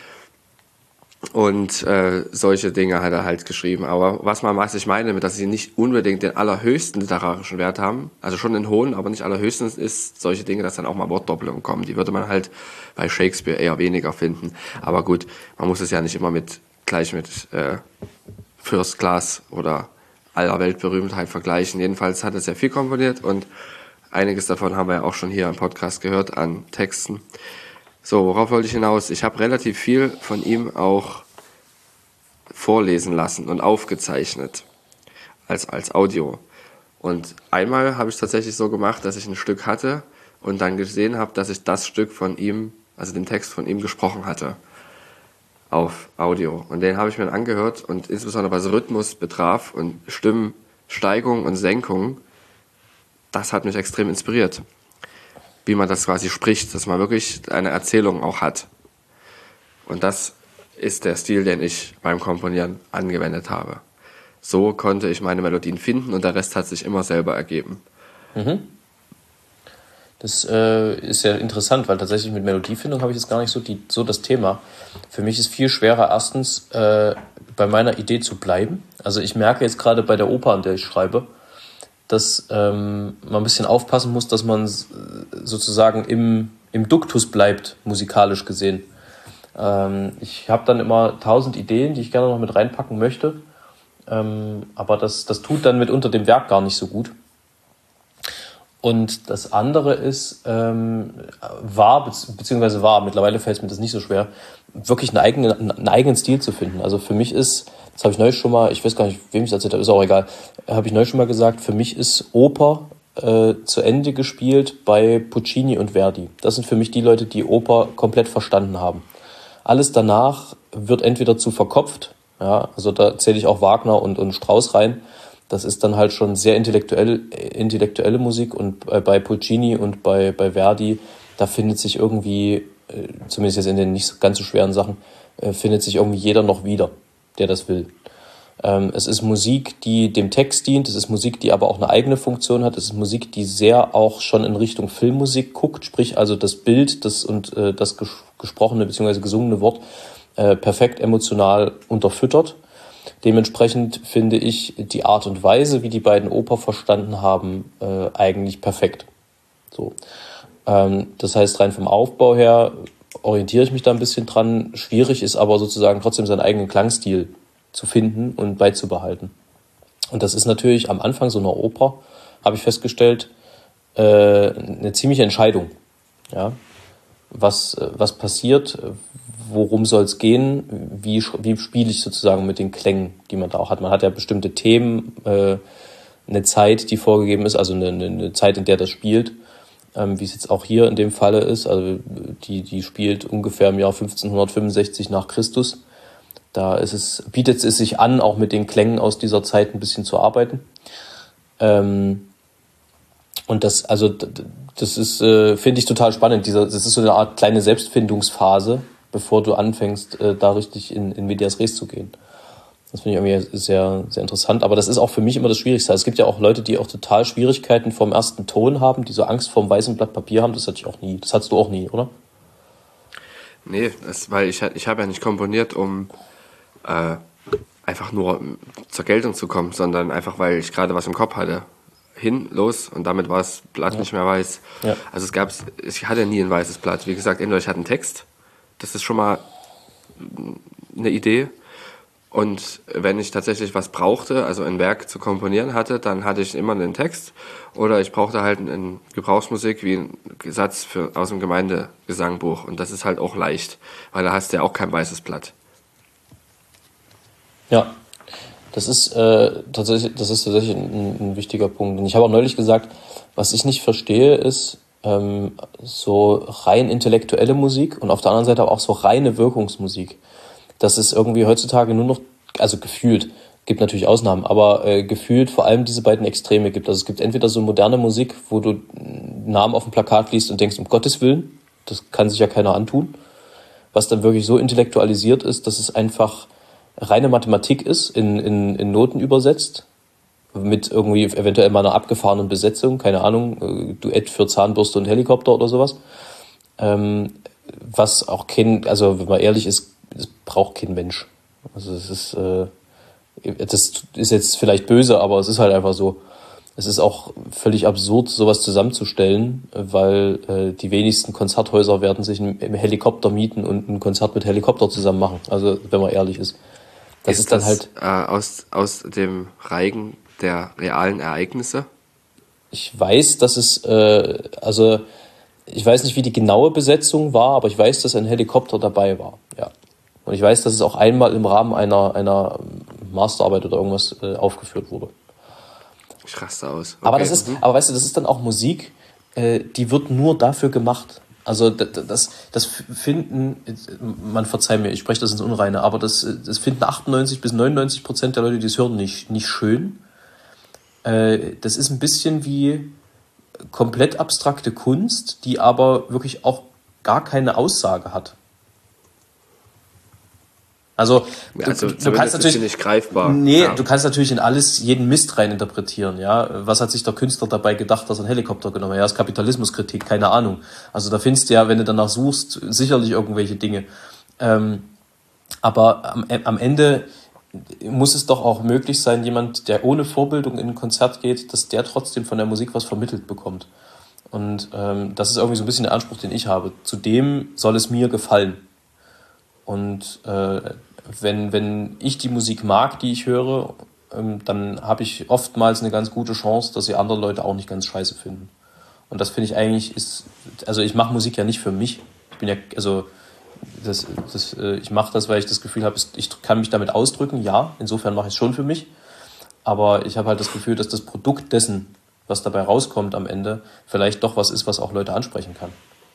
Und äh, solche Dinge hat er halt geschrieben. Aber was man, was ich meine, dass sie nicht unbedingt den allerhöchsten literarischen Wert haben, also schon den hohen, aber nicht allerhöchsten, ist solche Dinge, dass dann auch mal Wortdoppelungen kommen. Die würde man halt bei Shakespeare eher weniger finden. Aber gut, man muss es ja nicht immer mit gleich mit äh, First Class oder aller Weltberühmtheit vergleichen. Jedenfalls hat er sehr viel komponiert und einiges davon haben wir ja auch schon hier im Podcast gehört an Texten. So, worauf wollte ich hinaus? Ich habe relativ viel von ihm auch vorlesen lassen und aufgezeichnet als, als Audio. Und einmal habe ich es tatsächlich so gemacht, dass ich ein Stück hatte und dann gesehen habe, dass ich das Stück von ihm, also den Text von ihm gesprochen hatte auf Audio. Und den habe ich mir angehört und insbesondere was Rhythmus betraf und Stimmsteigung und Senkung, das hat mich extrem inspiriert. Wie man das quasi spricht, dass man wirklich eine Erzählung auch hat. Und das ist der Stil, den ich beim Komponieren angewendet habe. So konnte ich meine Melodien finden und der Rest hat sich immer selber ergeben. Mhm. Das äh, ist ja interessant, weil tatsächlich mit Melodiefindung habe ich jetzt gar nicht so, die, so das Thema. Für mich ist viel schwerer, erstens äh, bei meiner Idee zu bleiben. Also ich merke jetzt gerade bei der Oper, an der ich schreibe, dass ähm, man ein bisschen aufpassen muss, dass man sozusagen im, im Duktus bleibt, musikalisch gesehen. Ähm, ich habe dann immer tausend Ideen, die ich gerne noch mit reinpacken möchte, ähm, aber das, das tut dann mitunter dem Werk gar nicht so gut. Und das andere ist, ähm, war, beziehungsweise war, mittlerweile fällt es mir das nicht so schwer, wirklich einen eigenen, einen eigenen Stil zu finden. Also für mich ist, das habe ich neulich schon mal, ich weiß gar nicht, wem ich es erzählt habe, ist auch egal, habe ich neulich schon mal gesagt, für mich ist Oper äh, zu Ende gespielt bei Puccini und Verdi. Das sind für mich die Leute, die Oper komplett verstanden haben. Alles danach wird entweder zu verkopft, ja, also da zähle ich auch Wagner und, und Strauss rein. Das ist dann halt schon sehr intellektuell, intellektuelle Musik und bei Puccini und bei, bei Verdi, da findet sich irgendwie, zumindest jetzt in den nicht ganz so schweren Sachen, findet sich irgendwie jeder noch wieder, der das will. Es ist Musik, die dem Text dient, es ist Musik, die aber auch eine eigene Funktion hat, es ist Musik, die sehr auch schon in Richtung Filmmusik guckt, sprich also das Bild das und das gesprochene bzw. gesungene Wort perfekt emotional unterfüttert. Dementsprechend finde ich die Art und Weise, wie die beiden Oper verstanden haben, äh, eigentlich perfekt. So. Ähm, das heißt, rein vom Aufbau her orientiere ich mich da ein bisschen dran. Schwierig ist aber sozusagen trotzdem seinen eigenen Klangstil zu finden und beizubehalten. Und das ist natürlich am Anfang so einer Oper, habe ich festgestellt, äh, eine ziemliche Entscheidung. Ja? Was, was passiert, worum soll es gehen, wie, wie spiele ich sozusagen mit den Klängen, die man da auch hat. Man hat ja bestimmte Themen, äh, eine Zeit, die vorgegeben ist, also eine, eine Zeit, in der das spielt, ähm, wie es jetzt auch hier in dem Falle ist. Also die, die spielt ungefähr im Jahr fünfzehnhundertfünfundsechzig nach Christus. Da ist es, bietet es sich an, auch mit den Klängen aus dieser Zeit ein bisschen zu arbeiten. Ähm, und das, also das ist, äh, finde ich total spannend. Dieser, das ist so eine Art kleine Selbstfindungsphase, bevor du anfängst, äh, da richtig in, in Medias Res zu gehen. Das finde ich irgendwie sehr, sehr interessant. Aber das ist auch für mich immer das Schwierigste. Es gibt ja auch Leute, die auch total Schwierigkeiten vorm ersten Ton haben, die so Angst vorm weißen Blatt Papier haben. Das hatte ich auch nie. Das hattest du auch nie, oder? Nee, das, weil ich, ich habe ja nicht komponiert, um äh, einfach nur zur Geltung zu kommen, sondern einfach, weil ich gerade was im Kopf hatte. Hin, los, und damit war das Blatt ja. nicht mehr weiß. Ja. Also es gab, ich hatte nie ein weißes Blatt. Wie gesagt, entweder ich hatte einen Text, das ist schon mal eine Idee, Und wenn ich tatsächlich was brauchte, also ein Werk zu komponieren hatte, dann hatte ich immer einen Text. Oder ich brauchte halt eine Gebrauchsmusik wie einen Satz für, aus dem Gemeindegesangbuch. Und das ist halt auch leicht, weil da hast du ja auch kein weißes Blatt. Ja, das ist, äh, tatsächlich, das ist tatsächlich ein, ein wichtiger Punkt. Und ich habe auch neulich gesagt, was ich nicht verstehe, ist ähm, so rein intellektuelle Musik und auf der anderen Seite aber auch so reine Wirkungsmusik. Das ist irgendwie heutzutage nur noch, also gefühlt, gibt natürlich Ausnahmen, aber äh, gefühlt vor allem diese beiden Extreme gibt. Also es gibt entweder so moderne Musik, wo du Namen auf dem Plakat liest und denkst, um Gottes Willen, das kann sich ja keiner antun, was dann wirklich so intellektualisiert ist, dass es einfach reine Mathematik ist, in, in, in Noten übersetzt, mit irgendwie eventuell mal einer abgefahrenen Besetzung, keine Ahnung, äh, Duett für Zahnbürste und Helikopter oder sowas. Ähm, was auch kein, also wenn man ehrlich ist, das braucht kein Mensch. Also es ist, äh, das ist jetzt vielleicht böse, aber es ist halt einfach so. Es ist auch völlig absurd, sowas zusammenzustellen, weil äh, die wenigsten Konzerthäuser werden sich einen, einen Helikopter mieten und ein Konzert mit Helikopter zusammen machen. Also wenn man ehrlich ist. Das ist, ist dann das, halt äh, aus, aus dem Reigen der realen Ereignisse? Ich weiß, dass es, äh, also ich weiß nicht, wie die genaue Besetzung war, aber ich weiß, dass ein Helikopter dabei war. Ja. Und ich weiß, dass es auch einmal im Rahmen einer, einer Masterarbeit oder irgendwas äh, aufgeführt wurde. Ich raste aus. Okay. Aber das ist, mhm. aber weißt du, das ist dann auch Musik, äh, die wird nur dafür gemacht. Also das, das, das finden, man verzeih mir, ich spreche das ins Unreine, aber das, das finden achtundneunzig bis neunundneunzig Prozent der Leute, die es hören, nicht, nicht schön. Äh, das ist ein bisschen wie komplett abstrakte Kunst, die aber wirklich auch gar keine Aussage hat. Also, du, also du, du kannst natürlich nicht greifbar. Nee, ja. du kannst natürlich in alles jeden Mist rein interpretieren, ja. Was hat sich der Künstler dabei gedacht, dass er einen Helikopter genommen hat? Ja, das ist Kapitalismuskritik, keine Ahnung. Also da findest du ja, wenn du danach suchst, sicherlich irgendwelche Dinge. Ähm, aber am, am Ende muss es doch auch möglich sein, jemand, der ohne Vorbildung in ein Konzert geht, dass der trotzdem von der Musik was vermittelt bekommt. Und ähm, das ist irgendwie so ein bisschen der Anspruch, den ich habe. Zudem soll es mir gefallen. Und äh, wenn, wenn ich die Musik mag, die ich höre, ähm, dann habe ich oftmals eine ganz gute Chance, dass sie andere Leute auch nicht ganz scheiße finden. Und das finde ich eigentlich ist, also ich mache Musik ja nicht für mich. Ich bin ja, also das, das, äh, ich mache das, weil ich das Gefühl habe, ich kann mich damit ausdrücken. Ja, insofern mache ich es schon für mich. Aber ich habe halt das Gefühl, dass das Produkt dessen, was dabei rauskommt am Ende, vielleicht doch was ist, was auch Leute ansprechen kann.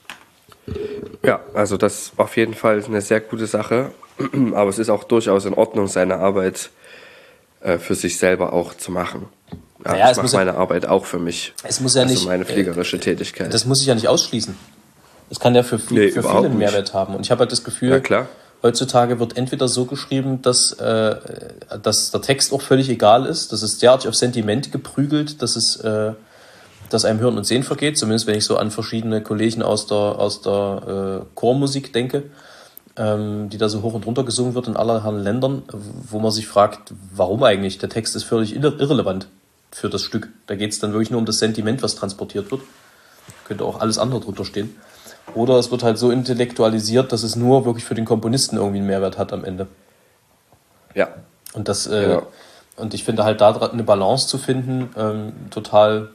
Ja, also das auf jeden Fall ist eine sehr gute Sache, aber es ist auch durchaus in Ordnung, seine Arbeit äh, für sich selber auch zu machen. Ja, naja, ich mache meine ja, Arbeit auch für mich. Es muss ja also nicht, meine fliegerische äh, Tätigkeit. Das muss ich ja nicht ausschließen. Das kann ja für, viel, nee, für viele einen Mehrwert haben. Und ich habe halt das Gefühl, ja, klar. heutzutage wird entweder so geschrieben, dass, äh, dass der Text auch völlig egal ist, dass es derartig auf Sentiment geprügelt, dass es äh, dass einem Hören und Sehen vergeht, zumindest wenn ich so an verschiedene Kollegen aus der, aus der äh, Chormusik denke, ähm, die da so hoch und runter gesungen wird in allerhand Ländern, wo man sich fragt, warum eigentlich? Der Text ist völlig irre- irrelevant für das Stück. Da geht es dann wirklich nur um das Sentiment, was transportiert wird. Könnte auch alles andere drunter stehen. Oder es wird halt so intellektualisiert, dass es nur wirklich für den Komponisten irgendwie einen Mehrwert hat am Ende. Ja. Und das, äh, genau. Und ich finde halt da eine Balance zu finden, ähm, total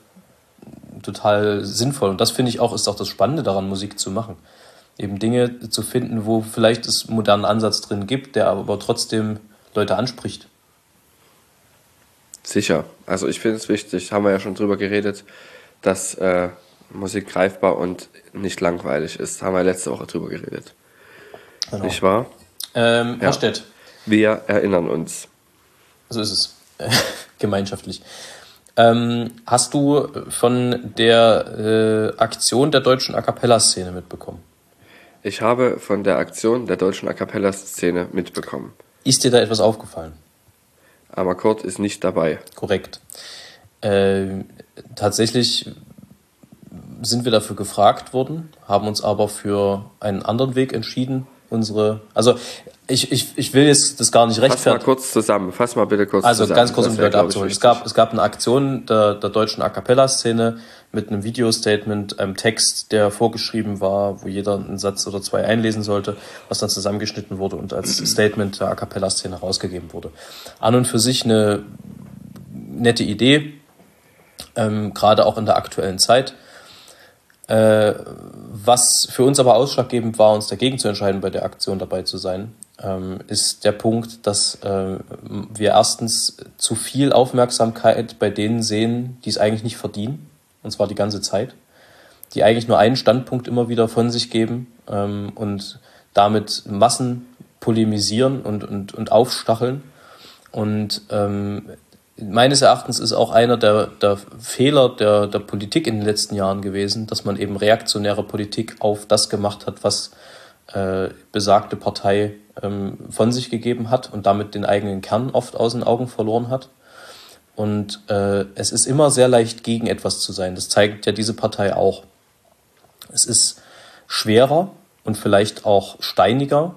total sinnvoll. Und das finde ich auch, ist auch das Spannende daran, Musik zu machen. Eben Dinge zu finden, wo vielleicht es einen modernen Ansatz drin gibt, der aber trotzdem Leute anspricht. Sicher. Also ich finde es wichtig, haben wir ja schon drüber geredet, dass äh, Musik greifbar und nicht langweilig ist. Haben wir letzte Woche drüber geredet. Genau. Nicht wahr? Ähm, Herr ja. Stett. Wir erinnern uns. So ist es. Gemeinschaftlich. Ähm, hast du von der äh, Aktion der deutschen A-Cappella-Szene mitbekommen? Ich habe von der Aktion der deutschen A-Cappella-Szene mitbekommen. Ist dir da etwas aufgefallen? Amakord ist nicht dabei. Korrekt. Äh, tatsächlich sind wir dafür gefragt worden, haben uns aber für einen anderen Weg entschieden, unsere, also ich, ich, ich will jetzt das gar nicht rechtfertigen. Fass mal kurz zusammen, fass mal bitte kurz also zusammen. Also ganz kurz, um die Das wär, Leute abzuholen. Es gab, es gab eine Aktion der, der deutschen A-Cappella-Szene mit einem Videostatement, einem Text, der vorgeschrieben war, wo jeder einen Satz oder zwei einlesen sollte, was dann zusammengeschnitten wurde und als Statement der A-Cappella-Szene rausgegeben wurde. An und für sich eine nette Idee, ähm, gerade auch in der aktuellen Zeit. Äh, was für uns aber ausschlaggebend war, uns dagegen zu entscheiden, bei der Aktion dabei zu sein, ähm, ist der Punkt, dass äh, wir erstens zu viel Aufmerksamkeit bei denen sehen, die es eigentlich nicht verdienen, und zwar die ganze Zeit, die eigentlich nur einen Standpunkt immer wieder von sich geben ähm, und damit Massen polemisieren und, und, und aufstacheln. Und ähm, meines Erachtens ist auch einer der, der Fehler der, der Politik in den letzten Jahren gewesen, dass man eben reaktionäre Politik auf das gemacht hat, was äh, besagte Partei ähm, von sich gegeben hat und damit den eigenen Kern oft aus den Augen verloren hat. Und äh, es ist immer sehr leicht, gegen etwas zu sein. Das zeigt ja diese Partei auch. Es ist schwerer und vielleicht auch steiniger,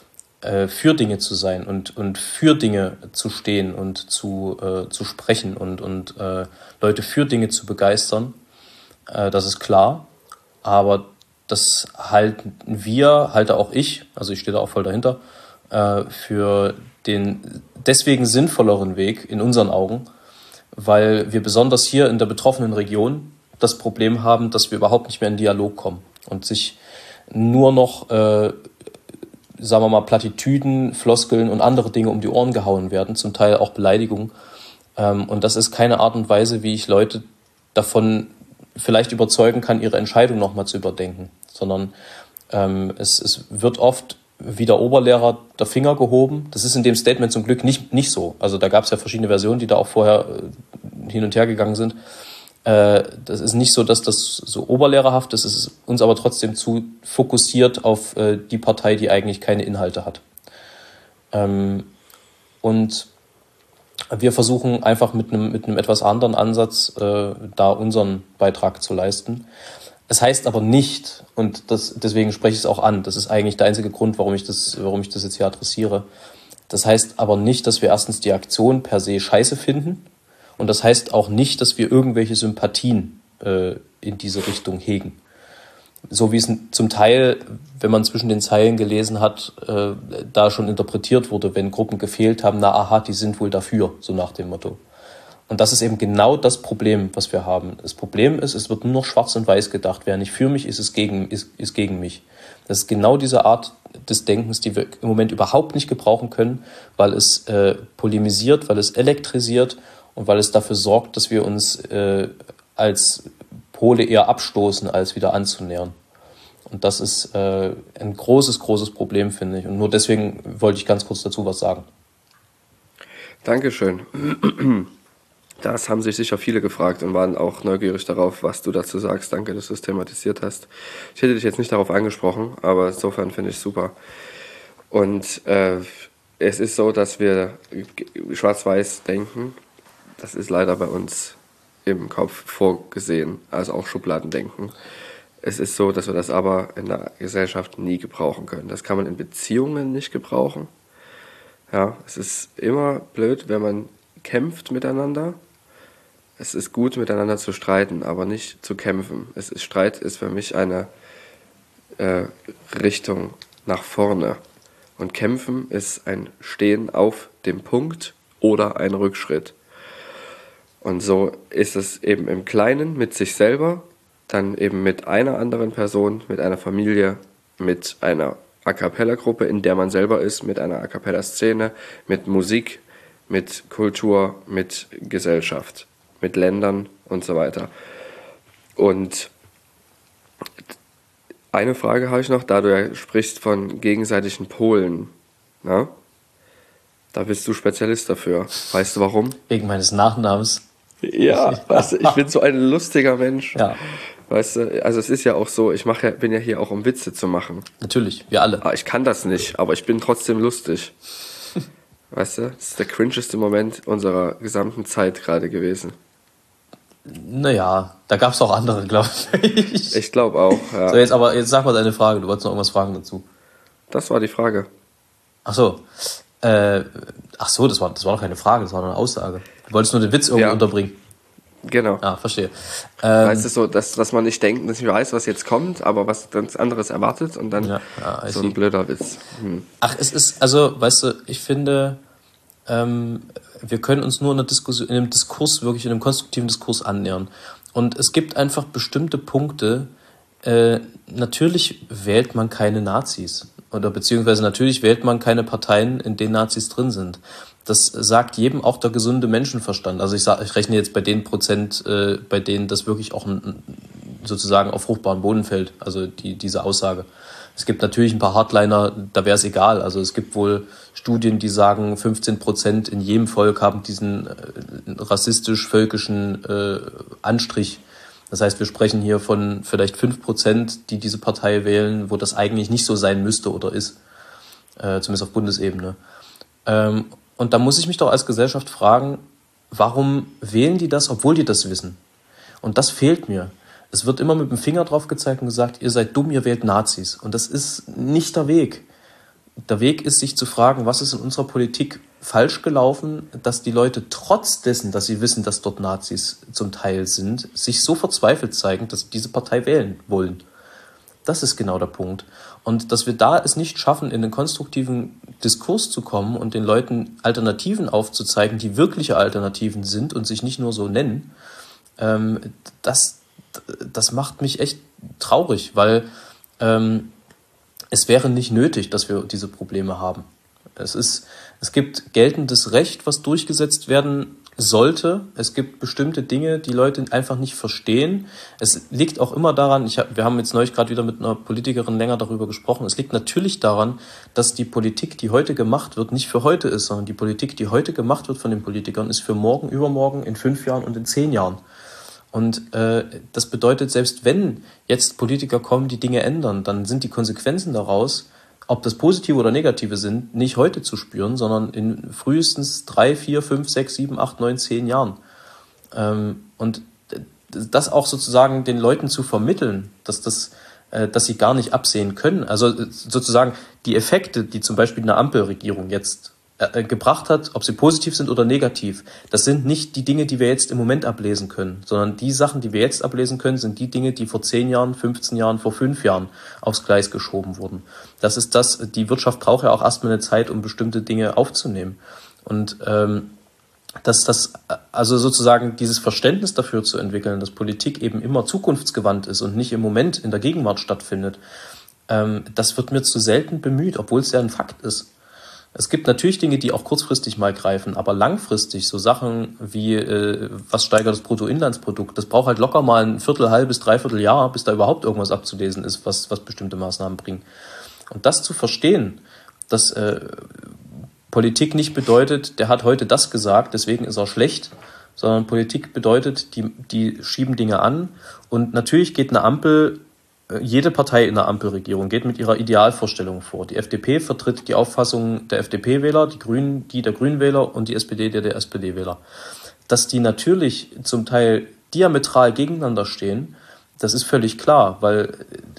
für Dinge zu sein und, und für Dinge zu stehen und zu, äh, zu sprechen und, und äh, Leute für Dinge zu begeistern, äh, das ist klar. Aber das halten wir, halte auch ich, also ich stehe da auch voll dahinter, äh, für den deswegen sinnvolleren Weg in unseren Augen, weil wir besonders hier in der betroffenen Region das Problem haben, dass wir überhaupt nicht mehr in Dialog kommen und sich nur noch äh, sagen wir mal, Plattitüden, Floskeln und andere Dinge um die Ohren gehauen werden, zum Teil auch Beleidigungen. Und das ist keine Art und Weise, wie ich Leute davon vielleicht überzeugen kann, ihre Entscheidung nochmal zu überdenken, sondern ähm, es, es wird oft wie der Oberlehrer der Finger gehoben. Das ist in dem Statement zum Glück nicht, nicht so. Also da gab es ja verschiedene Versionen, die da auch vorher äh, hin und her gegangen sind. Das ist nicht so, dass das so oberlehrerhaft ist, es ist uns aber trotzdem zu fokussiert auf äh, die Partei, die eigentlich keine Inhalte hat. Ähm, und wir versuchen einfach mit einem mit einem etwas anderen Ansatz äh, da unseren Beitrag zu leisten. Es heißt aber nicht, und das, deswegen spreche ich es auch an, das ist eigentlich der einzige Grund, warum ich das, warum ich das jetzt hier adressiere. Das heißt aber nicht, dass wir erstens die Aktion per se scheiße finden. Und das heißt auch nicht, dass wir irgendwelche Sympathien äh, in diese Richtung hegen. So wie es zum Teil, wenn man zwischen den Zeilen gelesen hat, äh, da schon interpretiert wurde, wenn Gruppen gefehlt haben, na aha, die sind wohl dafür, so nach dem Motto. Und das ist eben genau das Problem, was wir haben. Das Problem ist, es wird nur noch schwarz und weiß gedacht. Wer nicht für mich ist, ist gegen, ist, ist gegen mich. Das ist genau diese Art des Denkens, die wir im Moment überhaupt nicht gebrauchen können, weil es äh, polemisiert, weil es elektrisiert und weil es dafür sorgt, dass wir uns äh, als Pole eher abstoßen, als wieder anzunähern. Und das ist äh, ein großes, großes Problem, finde ich. Und nur deswegen wollte ich ganz kurz dazu was sagen. Dankeschön. Das haben sich sicher viele gefragt und waren auch neugierig darauf, was du dazu sagst. Danke, dass du es thematisiert hast. Ich hätte dich jetzt nicht darauf angesprochen, aber insofern finde ich es super. Und äh, es ist so, dass wir schwarz-weiß denken. Das ist leider bei uns im Kopf vorgesehen, also auch Schubladendenken. Es ist so, dass wir das aber in der Gesellschaft nie gebrauchen können. Das kann man in Beziehungen nicht gebrauchen. Ja, es ist immer blöd, wenn man kämpft miteinander. Es ist gut, miteinander zu streiten, aber nicht zu kämpfen. Es ist, Streit ist für mich eine äh, Richtung nach vorne. Und Kämpfen ist ein Stehen auf dem Punkt oder ein Rückschritt. Und so ist es eben im Kleinen mit sich selber, dann eben mit einer anderen Person, mit einer Familie, mit einer A-Cappella-Gruppe, in der man selber ist, mit einer A-Cappella-Szene, mit Musik, mit Kultur, mit Gesellschaft, mit Ländern und so weiter. Und eine Frage habe ich noch, da du ja sprichst von gegenseitigen Polen, na? Da bist du Spezialist dafür. Weißt du warum? Wegen meines Nachnamens. Ja, weißt du, ich bin so ein lustiger Mensch. Ja. Weißt du, also es ist ja auch so, ich mache ja, bin ja hier auch, um Witze zu machen. Natürlich, wir alle. Aber ich kann das nicht, aber ich bin trotzdem lustig. Weißt du, das ist der cringeste Moment unserer gesamten Zeit gerade gewesen. Naja, da gab es auch andere, glaube ich. Ich glaube auch, ja. So, jetzt aber, jetzt sag mal deine Frage, du wolltest noch irgendwas fragen dazu. Das war die Frage. Ach so. Äh, ach so, das war, das war doch keine Frage, das war eine Aussage. Du wolltest nur den Witz irgendwo Ja. unterbringen. Genau. Ah, verstehe. Ähm, Heißt es so, dass, dass man nicht denkt, dass ich weiß, was jetzt kommt, aber was ganz anderes erwartet und dann Ja, ja, I so see. ein blöder Witz. Hm. Ach, es ist, also, weißt du, ich finde, ähm, wir können uns nur in, einer Diskussion, in einem Diskurs, wirklich in einem konstruktiven Diskurs annähern. Und es gibt einfach bestimmte Punkte, äh, natürlich wählt man keine Nazis. Oder beziehungsweise natürlich wählt man keine Parteien, in denen Nazis drin sind. Das sagt jedem auch der gesunde Menschenverstand. Also ich sag, ich rechne jetzt bei den Prozent, äh, bei denen das wirklich auch ein, sozusagen auf fruchtbaren Boden fällt, also die, diese Aussage. Es gibt natürlich ein paar Hardliner, da wäre es egal. Also es gibt wohl Studien, die sagen, fünfzehn Prozent in jedem Volk haben diesen äh, rassistisch-völkischen äh, Anstrich. Das heißt, wir sprechen hier von vielleicht fünf Prozent, die diese Partei wählen, wo das eigentlich nicht so sein müsste oder ist. Äh, zumindest auf Bundesebene. Ähm, und da muss ich mich doch als Gesellschaft fragen, warum wählen die das, obwohl die das wissen? Und das fehlt mir. Es wird immer mit dem Finger drauf gezeigt und gesagt, ihr seid dumm, ihr wählt Nazis. Und das ist nicht der Weg. Der Weg ist, sich zu fragen, was ist in unserer Politik falsch gelaufen, dass die Leute trotz dessen, dass sie wissen, dass dort Nazis zum Teil sind, sich so verzweifelt zeigen, dass sie diese Partei wählen wollen. Das ist genau der Punkt. Und dass wir da es nicht schaffen, in den konstruktiven Diskurs zu kommen und den Leuten Alternativen aufzuzeigen, die wirkliche Alternativen sind und sich nicht nur so nennen, ähm, das, das macht mich echt traurig, weil ähm, es wäre nicht nötig, dass wir diese Probleme haben. Es ist, es gibt geltendes Recht, was durchgesetzt werden sollte. Es gibt bestimmte Dinge, die Leute einfach nicht verstehen. Es liegt auch immer daran, ich hab, wir haben jetzt neulich gerade wieder mit einer Politikerin länger darüber gesprochen, es liegt natürlich daran, dass die Politik, die heute gemacht wird, nicht für heute ist, sondern die Politik, die heute gemacht wird von den Politikern, ist für morgen, übermorgen, in fünf Jahren und in zehn Jahren. Und äh, das bedeutet, selbst wenn jetzt Politiker kommen, die Dinge ändern, dann sind die Konsequenzen daraus, ob das positive oder negative sind, nicht heute zu spüren, sondern in frühestens drei, vier, fünf, sechs, sieben, acht, neun, zehn Jahren. Ähm, und das auch sozusagen den Leuten zu vermitteln, dass das, äh, dass sie gar nicht absehen können. Also sozusagen die Effekte, die zum Beispiel eine Ampelregierung jetzt äh, gebracht hat, ob sie positiv sind oder negativ, das sind nicht die Dinge, die wir jetzt im Moment ablesen können, sondern die Sachen, die wir jetzt ablesen können, sind die Dinge, die vor zehn Jahren, fünfzehn Jahren, vor fünf Jahren aufs Gleis geschoben wurden. Das ist das, die Wirtschaft braucht ja auch erstmal eine Zeit, um bestimmte Dinge aufzunehmen. Und ähm, dass das, also sozusagen dieses Verständnis dafür zu entwickeln, dass Politik eben immer zukunftsgewandt ist und nicht im Moment in der Gegenwart stattfindet, ähm, das wird mir zu selten bemüht, obwohl es ja ein Fakt ist. Es gibt natürlich Dinge, die auch kurzfristig mal greifen, aber langfristig, so Sachen wie, äh, was steigert das Bruttoinlandsprodukt, das braucht halt locker mal ein Viertel, halbes, dreiviertel Jahr, bis da überhaupt irgendwas abzulesen ist, was, was bestimmte Maßnahmen bringen. Und das zu verstehen, dass äh, Politik nicht bedeutet, der hat heute das gesagt, deswegen ist er schlecht, sondern Politik bedeutet, die, die schieben Dinge an. Und natürlich geht eine Ampel, jede Partei in der Ampelregierung geht mit ihrer Idealvorstellung vor. Die F D P vertritt die Auffassung der F D P-Wähler, die Grünen die der Grünen-Wähler und die S P D der der S P D-Wähler. Dass die natürlich zum Teil diametral gegeneinander stehen, das ist völlig klar, weil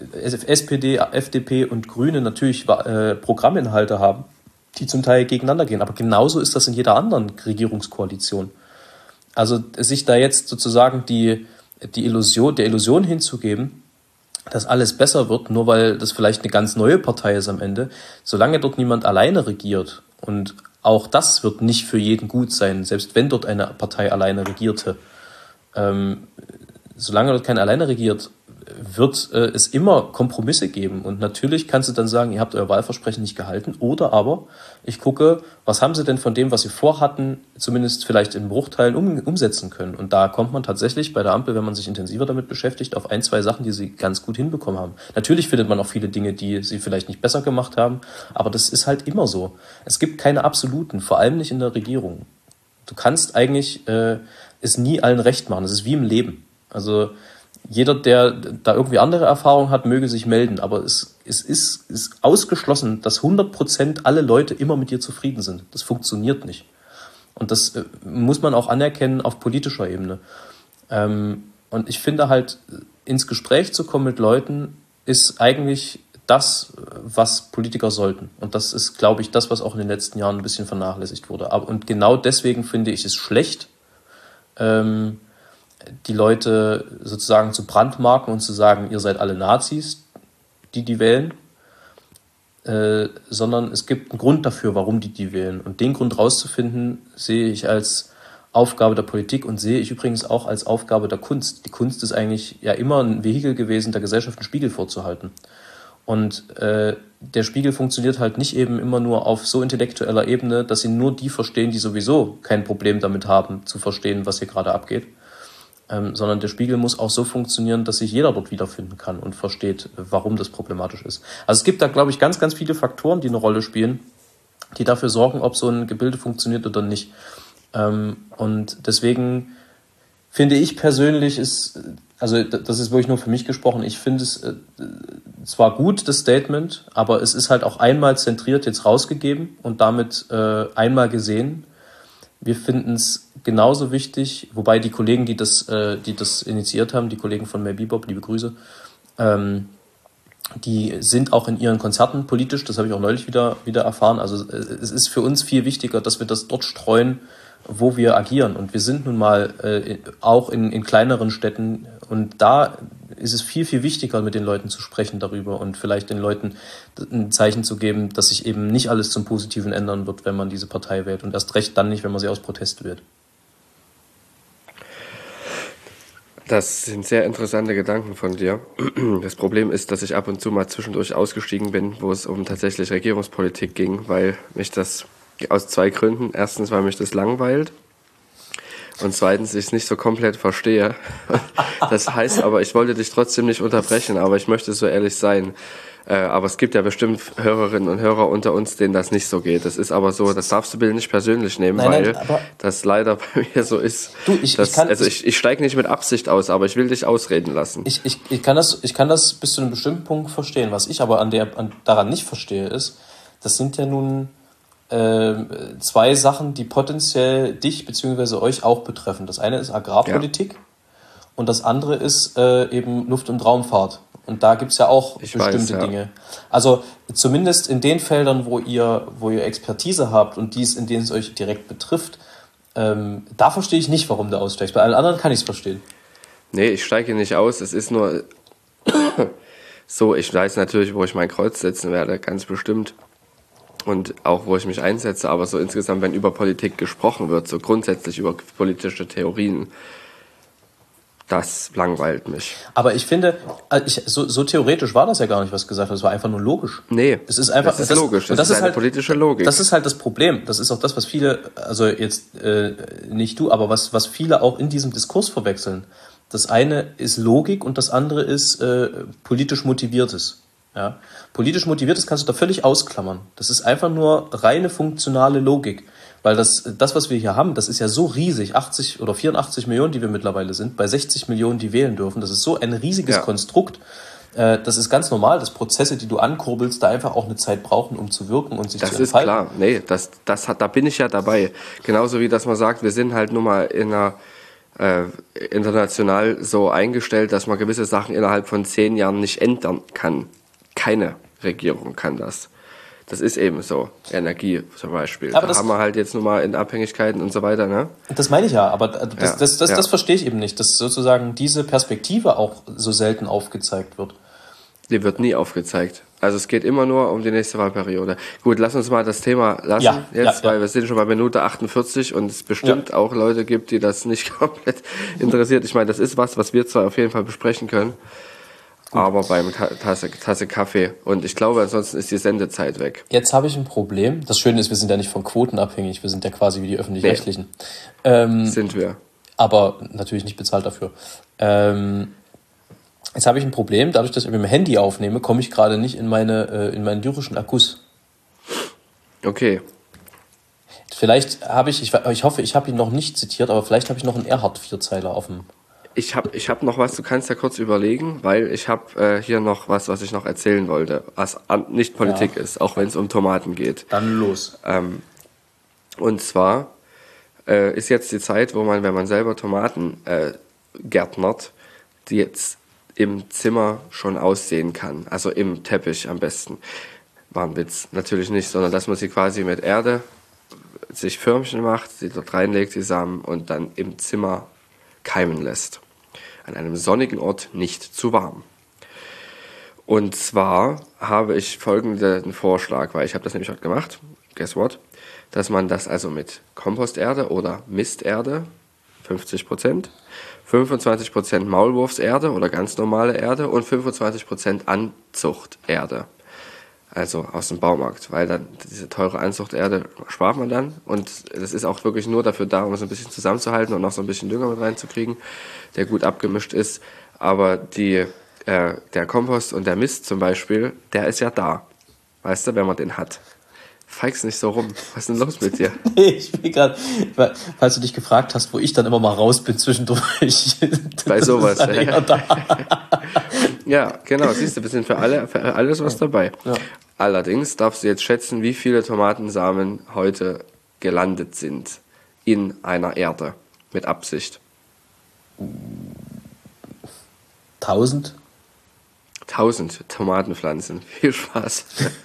S P D, F D P und Grüne natürlich äh, Programminhalte haben, die zum Teil gegeneinander gehen. Aber genauso ist das in jeder anderen Regierungskoalition. Also sich da jetzt sozusagen die, die Illusion, der Illusion hinzugeben, dass alles besser wird, nur weil das vielleicht eine ganz neue Partei ist am Ende, solange dort niemand alleine regiert, und auch das wird nicht für jeden gut sein, selbst wenn dort eine Partei alleine regierte, ähm, solange dort keiner alleine regiert, wird äh, es immer Kompromisse geben. Und natürlich kannst du dann sagen, ihr habt euer Wahlversprechen nicht gehalten. Oder aber ich gucke, was haben sie denn von dem, was sie vorhatten, zumindest vielleicht in Bruchteilen um, umsetzen können. Und da kommt man tatsächlich bei der Ampel, wenn man sich intensiver damit beschäftigt, auf ein, zwei Sachen, die sie ganz gut hinbekommen haben. Natürlich findet man auch viele Dinge, die sie vielleicht nicht besser gemacht haben. Aber das ist halt immer so. Es gibt keine absoluten, vor allem nicht in der Regierung. Du kannst eigentlich äh, es nie allen recht machen. Das ist wie im Leben. Also jeder, der da irgendwie andere Erfahrungen hat, möge sich melden. Aber es, es ist, ist ausgeschlossen, dass hundert Prozent alle Leute immer mit dir zufrieden sind. Das funktioniert nicht. Und das äh, muss man auch anerkennen auf politischer Ebene. Ähm, und ich finde halt, ins Gespräch zu kommen mit Leuten, ist eigentlich das, was Politiker sollten. Und das ist, glaube ich, das, was auch in den letzten Jahren ein bisschen vernachlässigt wurde. Aber, und genau deswegen finde ich es schlecht, ähm, die Leute sozusagen zu brandmarken und zu sagen, ihr seid alle Nazis, die die wählen, äh, sondern es gibt einen Grund dafür, warum die die wählen. Und den Grund rauszufinden, sehe ich als Aufgabe der Politik und sehe ich übrigens auch als Aufgabe der Kunst. Die Kunst ist eigentlich ja immer ein Vehikel gewesen, der Gesellschaft einen Spiegel vorzuhalten. Und äh, der Spiegel funktioniert halt nicht eben immer nur auf so intellektueller Ebene, dass ihn nur die verstehen, die sowieso kein Problem damit haben, zu verstehen, was hier gerade abgeht. Ähm, sondern der Spiegel muss auch so funktionieren, dass sich jeder dort wiederfinden kann und versteht, warum das problematisch ist. Also es gibt da, glaube ich, ganz, ganz viele Faktoren, die eine Rolle spielen, die dafür sorgen, ob so ein Gebilde funktioniert oder nicht. Ähm, und deswegen finde ich persönlich, ist, also das ist wirklich nur für mich gesprochen, ich finde es äh, zwar gut, das Statement, aber es ist halt auch einmal zentriert jetzt rausgegeben und damit äh, einmal gesehen. Wir finden es genauso wichtig, wobei die Kollegen, die das, äh, die das initiiert haben, die Kollegen von Mel Bebop, liebe Grüße, ähm, die sind auch in ihren Konzerten politisch, das habe ich auch neulich wieder, wieder erfahren. Also äh, es ist für uns viel wichtiger, dass wir das dort streuen, wo wir agieren. Und wir sind nun mal äh, auch in, in kleineren Städten und da ist es viel, viel wichtiger, mit den Leuten zu sprechen darüber und vielleicht den Leuten ein Zeichen zu geben, dass sich eben nicht alles zum Positiven ändern wird, wenn man diese Partei wählt und erst recht dann nicht, wenn man sie aus Protest wählt. Das sind sehr interessante Gedanken von dir. Das Problem ist, dass ich ab und zu mal zwischendurch ausgestiegen bin, wo es um tatsächlich Regierungspolitik ging, weil mich das aus zwei Gründen. Erstens, weil mich das langweilt. Und zweitens, ich es nicht so komplett verstehe. Das heißt aber, ich wollte dich trotzdem nicht unterbrechen, aber ich möchte so ehrlich sein. Äh, aber es gibt ja bestimmt Hörerinnen und Hörer unter uns, denen das nicht so geht. Das ist aber so, das darfst du bitte nicht persönlich nehmen, nein, weil nein, das leider bei mir so ist. Du, ich, dass, ich kann, also ich, ich steige nicht mit Absicht aus, aber ich will dich ausreden lassen. Ich, ich, ich, kann das, ich kann das bis zu einem bestimmten Punkt verstehen. Was ich aber an der, an, daran nicht verstehe, ist, das sind ja nun äh, zwei Sachen, die potenziell dich bzw. euch auch betreffen. Das eine ist Agrarpolitik, ja, und das andere ist äh, eben Luft- und Raumfahrt. Und da gibt's ja auch ich bestimmte weiß, ja. Dinge. Also zumindest in den Feldern, wo ihr, wo ihr Expertise habt und dies, in denen es euch direkt betrifft, ähm, da verstehe ich nicht, warum du aussteigst. Bei allen anderen kann ich es verstehen. Nee, ich steige nicht aus. Es ist nur so, ich weiß natürlich, wo ich mein Kreuz setzen werde, ganz bestimmt. Und auch, wo ich mich einsetze. Aber so insgesamt, wenn über Politik gesprochen wird, so grundsätzlich über politische Theorien, das langweilt mich. Aber ich finde, ich, so, so theoretisch war das ja gar nicht, was gesagt hat. Es war einfach nur logisch. Nee, es ist einfach, das ist das, logisch. Das, das ist eine halt, politische Logik. Das ist halt das Problem. Das ist auch das, was viele, also jetzt äh, nicht du, aber was, was viele auch in diesem Diskurs verwechseln. Das eine ist Logik und das andere ist äh, politisch Motiviertes. Ja? Politisch Motiviertes kannst du da völlig ausklammern. Das ist einfach nur reine funktionale Logik. Weil das, das, was wir hier haben, das ist ja so riesig, achtzig oder vierundachtzig Millionen, die wir mittlerweile sind, bei sechzig Millionen, die wählen dürfen. Das ist so ein riesiges ja. Konstrukt. Äh, das ist ganz normal, dass Prozesse, die du ankurbelst, da einfach auch eine Zeit brauchen, um zu wirken und sich das zu entfalten. Das ist klar. Nee, das, das hat, da bin ich ja dabei. Genauso wie, dass man sagt, wir sind halt nun mal in einer, äh, international so eingestellt, dass man gewisse Sachen innerhalb von zehn Jahren nicht ändern kann. Keine Regierung kann das. Das ist eben so. Energie zum Beispiel. Aber da haben wir halt jetzt nun mal in Abhängigkeiten und so weiter, ne? Das meine ich ja, aber das, ja, das, das, ja. das verstehe ich eben nicht, dass sozusagen diese Perspektive auch so selten aufgezeigt wird. Die wird nie aufgezeigt. Also es geht immer nur um die nächste Wahlperiode. Gut, lass uns mal das Thema lassen ja, jetzt, ja, weil ja. wir sind schon bei Minute achtundvierzig und es bestimmt ja. auch Leute gibt, die das nicht komplett interessiert. Ich meine, das ist was, was wir zwar auf jeden Fall besprechen können, aber beim Tasse, Tasse Kaffee. Und ich glaube, ansonsten ist die Sendezeit weg. Jetzt habe ich ein Problem. Das Schöne ist, wir sind ja nicht von Quoten abhängig. Wir sind ja quasi wie die Öffentlich-Rechtlichen. Nee, ähm, sind wir. Aber natürlich nicht bezahlt dafür. Ähm, jetzt habe ich ein Problem. Dadurch, dass ich mit dem Handy aufnehme, komme ich gerade nicht in meine äh, in meinen lyrischen Akkus. Okay. Vielleicht habe ich, ich, ich hoffe, ich habe ihn noch nicht zitiert, aber vielleicht habe ich noch einen Erhard-Vierzeiler auf dem... Ich habe ich hab noch was, du kannst ja kurz überlegen, weil ich habe äh, hier noch was, was ich noch erzählen wollte, was an, nicht Politik ja. ist, auch wenn es um Tomaten geht. Dann los. Ähm, und zwar äh, ist jetzt die Zeit, wo man, wenn man selber Tomaten äh, gärtnert, die jetzt im Zimmer schon aussehen kann. Also im Teppich am besten. War ein Witz. Natürlich nicht, sondern dass man sie quasi mit Erde sich Förmchen macht, sie dort reinlegt, die Samen, und dann im Zimmer keimen lässt. An einem sonnigen Ort, nicht zu warm. Und zwar habe ich folgenden Vorschlag, weil ich habe das nämlich heute gemacht, guess what, dass man das also mit Komposterde oder Misterde, fünfzig Prozent, fünfundzwanzig Prozent Maulwurfserde oder ganz normale Erde und fünfundzwanzig Prozent Anzuchterde, also aus dem Baumarkt, weil dann diese teure Anzuchterde spart man dann, und das ist auch wirklich nur dafür da, um es ein bisschen zusammenzuhalten und noch so ein bisschen Dünger mit reinzukriegen, der gut abgemischt ist, aber die Äh, der Kompost und der Mist zum Beispiel, der ist ja da. Weißt du, wenn man den hat. Feig's nicht so rum. Was ist denn los mit dir? Ich bin gerade, falls du dich gefragt hast, wo ich dann immer mal raus bin zwischendurch. Bei sowas. Ja. Ja, genau. Siehst du, wir sind für alle, für alles was dabei. Ja. Allerdings darfst du jetzt schätzen, wie viele Tomatensamen heute gelandet sind in einer Erde. Mit Absicht. Tausend? Tausend Tomatenpflanzen. Viel Spaß.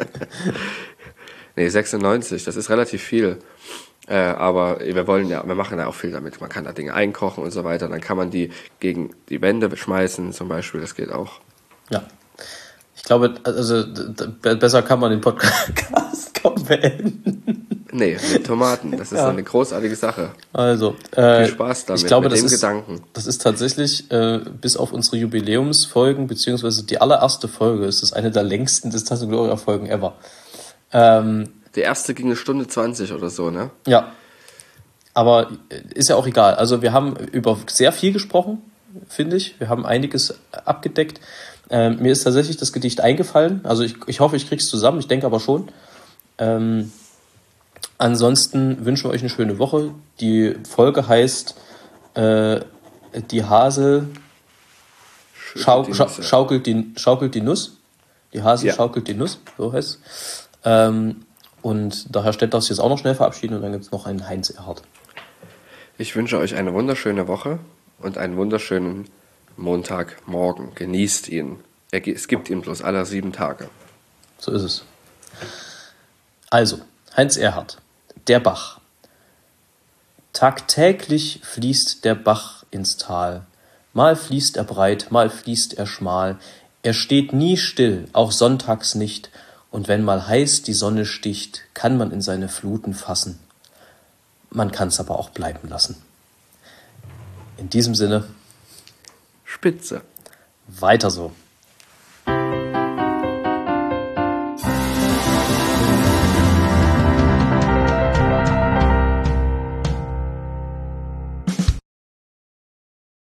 Nee, sechsundneunzig, das ist relativ viel. Äh, aber wir wollen ja, wir machen ja auch viel damit. Man kann da Dinge einkochen und so weiter. Dann kann man die gegen die Wände schmeißen, zum Beispiel. Das geht auch. Ja. Ich glaube, also besser kann man den Podcast kaum beenden. Nee, mit Tomaten. Das ist ja eine großartige Sache. Also, äh, viel Spaß damit, ich glaube, mit das dem ist, Gedanken. Das ist tatsächlich, äh, bis auf unsere Jubiläumsfolgen, beziehungsweise die allererste Folge, ist das eine der längsten Distanz Gloria-Folgen ever. Ähm, die erste ging eine Stunde zwanzig oder so, ne? Ja. Aber ist ja auch egal. Also wir haben über sehr viel gesprochen, finde ich. Wir haben einiges abgedeckt. Ähm, mir ist tatsächlich das Gedicht eingefallen. Also ich, ich hoffe, ich krieg's zusammen. Ich denke aber schon. Ähm, ansonsten wünschen wir euch eine schöne Woche. Die Folge heißt äh, Die Hasel schau, schau, schaukelt, die, schaukelt die Nuss. Die Hasel ja. schaukelt die Nuss, so heißt es. Ähm, und der Herr Stett darf sich jetzt auch noch schnell verabschieden, und dann gibt es noch einen Heinz Erhardt. Ich wünsche euch eine wunderschöne Woche und einen wunderschönen Montagmorgen. Genießt ihn. Es gibt ihn bloß alle sieben Tage. So ist es. Also, Heinz Erhardt, der Bach. Tagtäglich fließt der Bach ins Tal. Mal fließt er breit, mal fließt er schmal. Er steht nie still, auch sonntags nicht. Und wenn mal heiß die Sonne sticht, kann man in seine Fluten fassen. Man kann es aber auch bleiben lassen. In diesem Sinne. Spitze. Weiter so.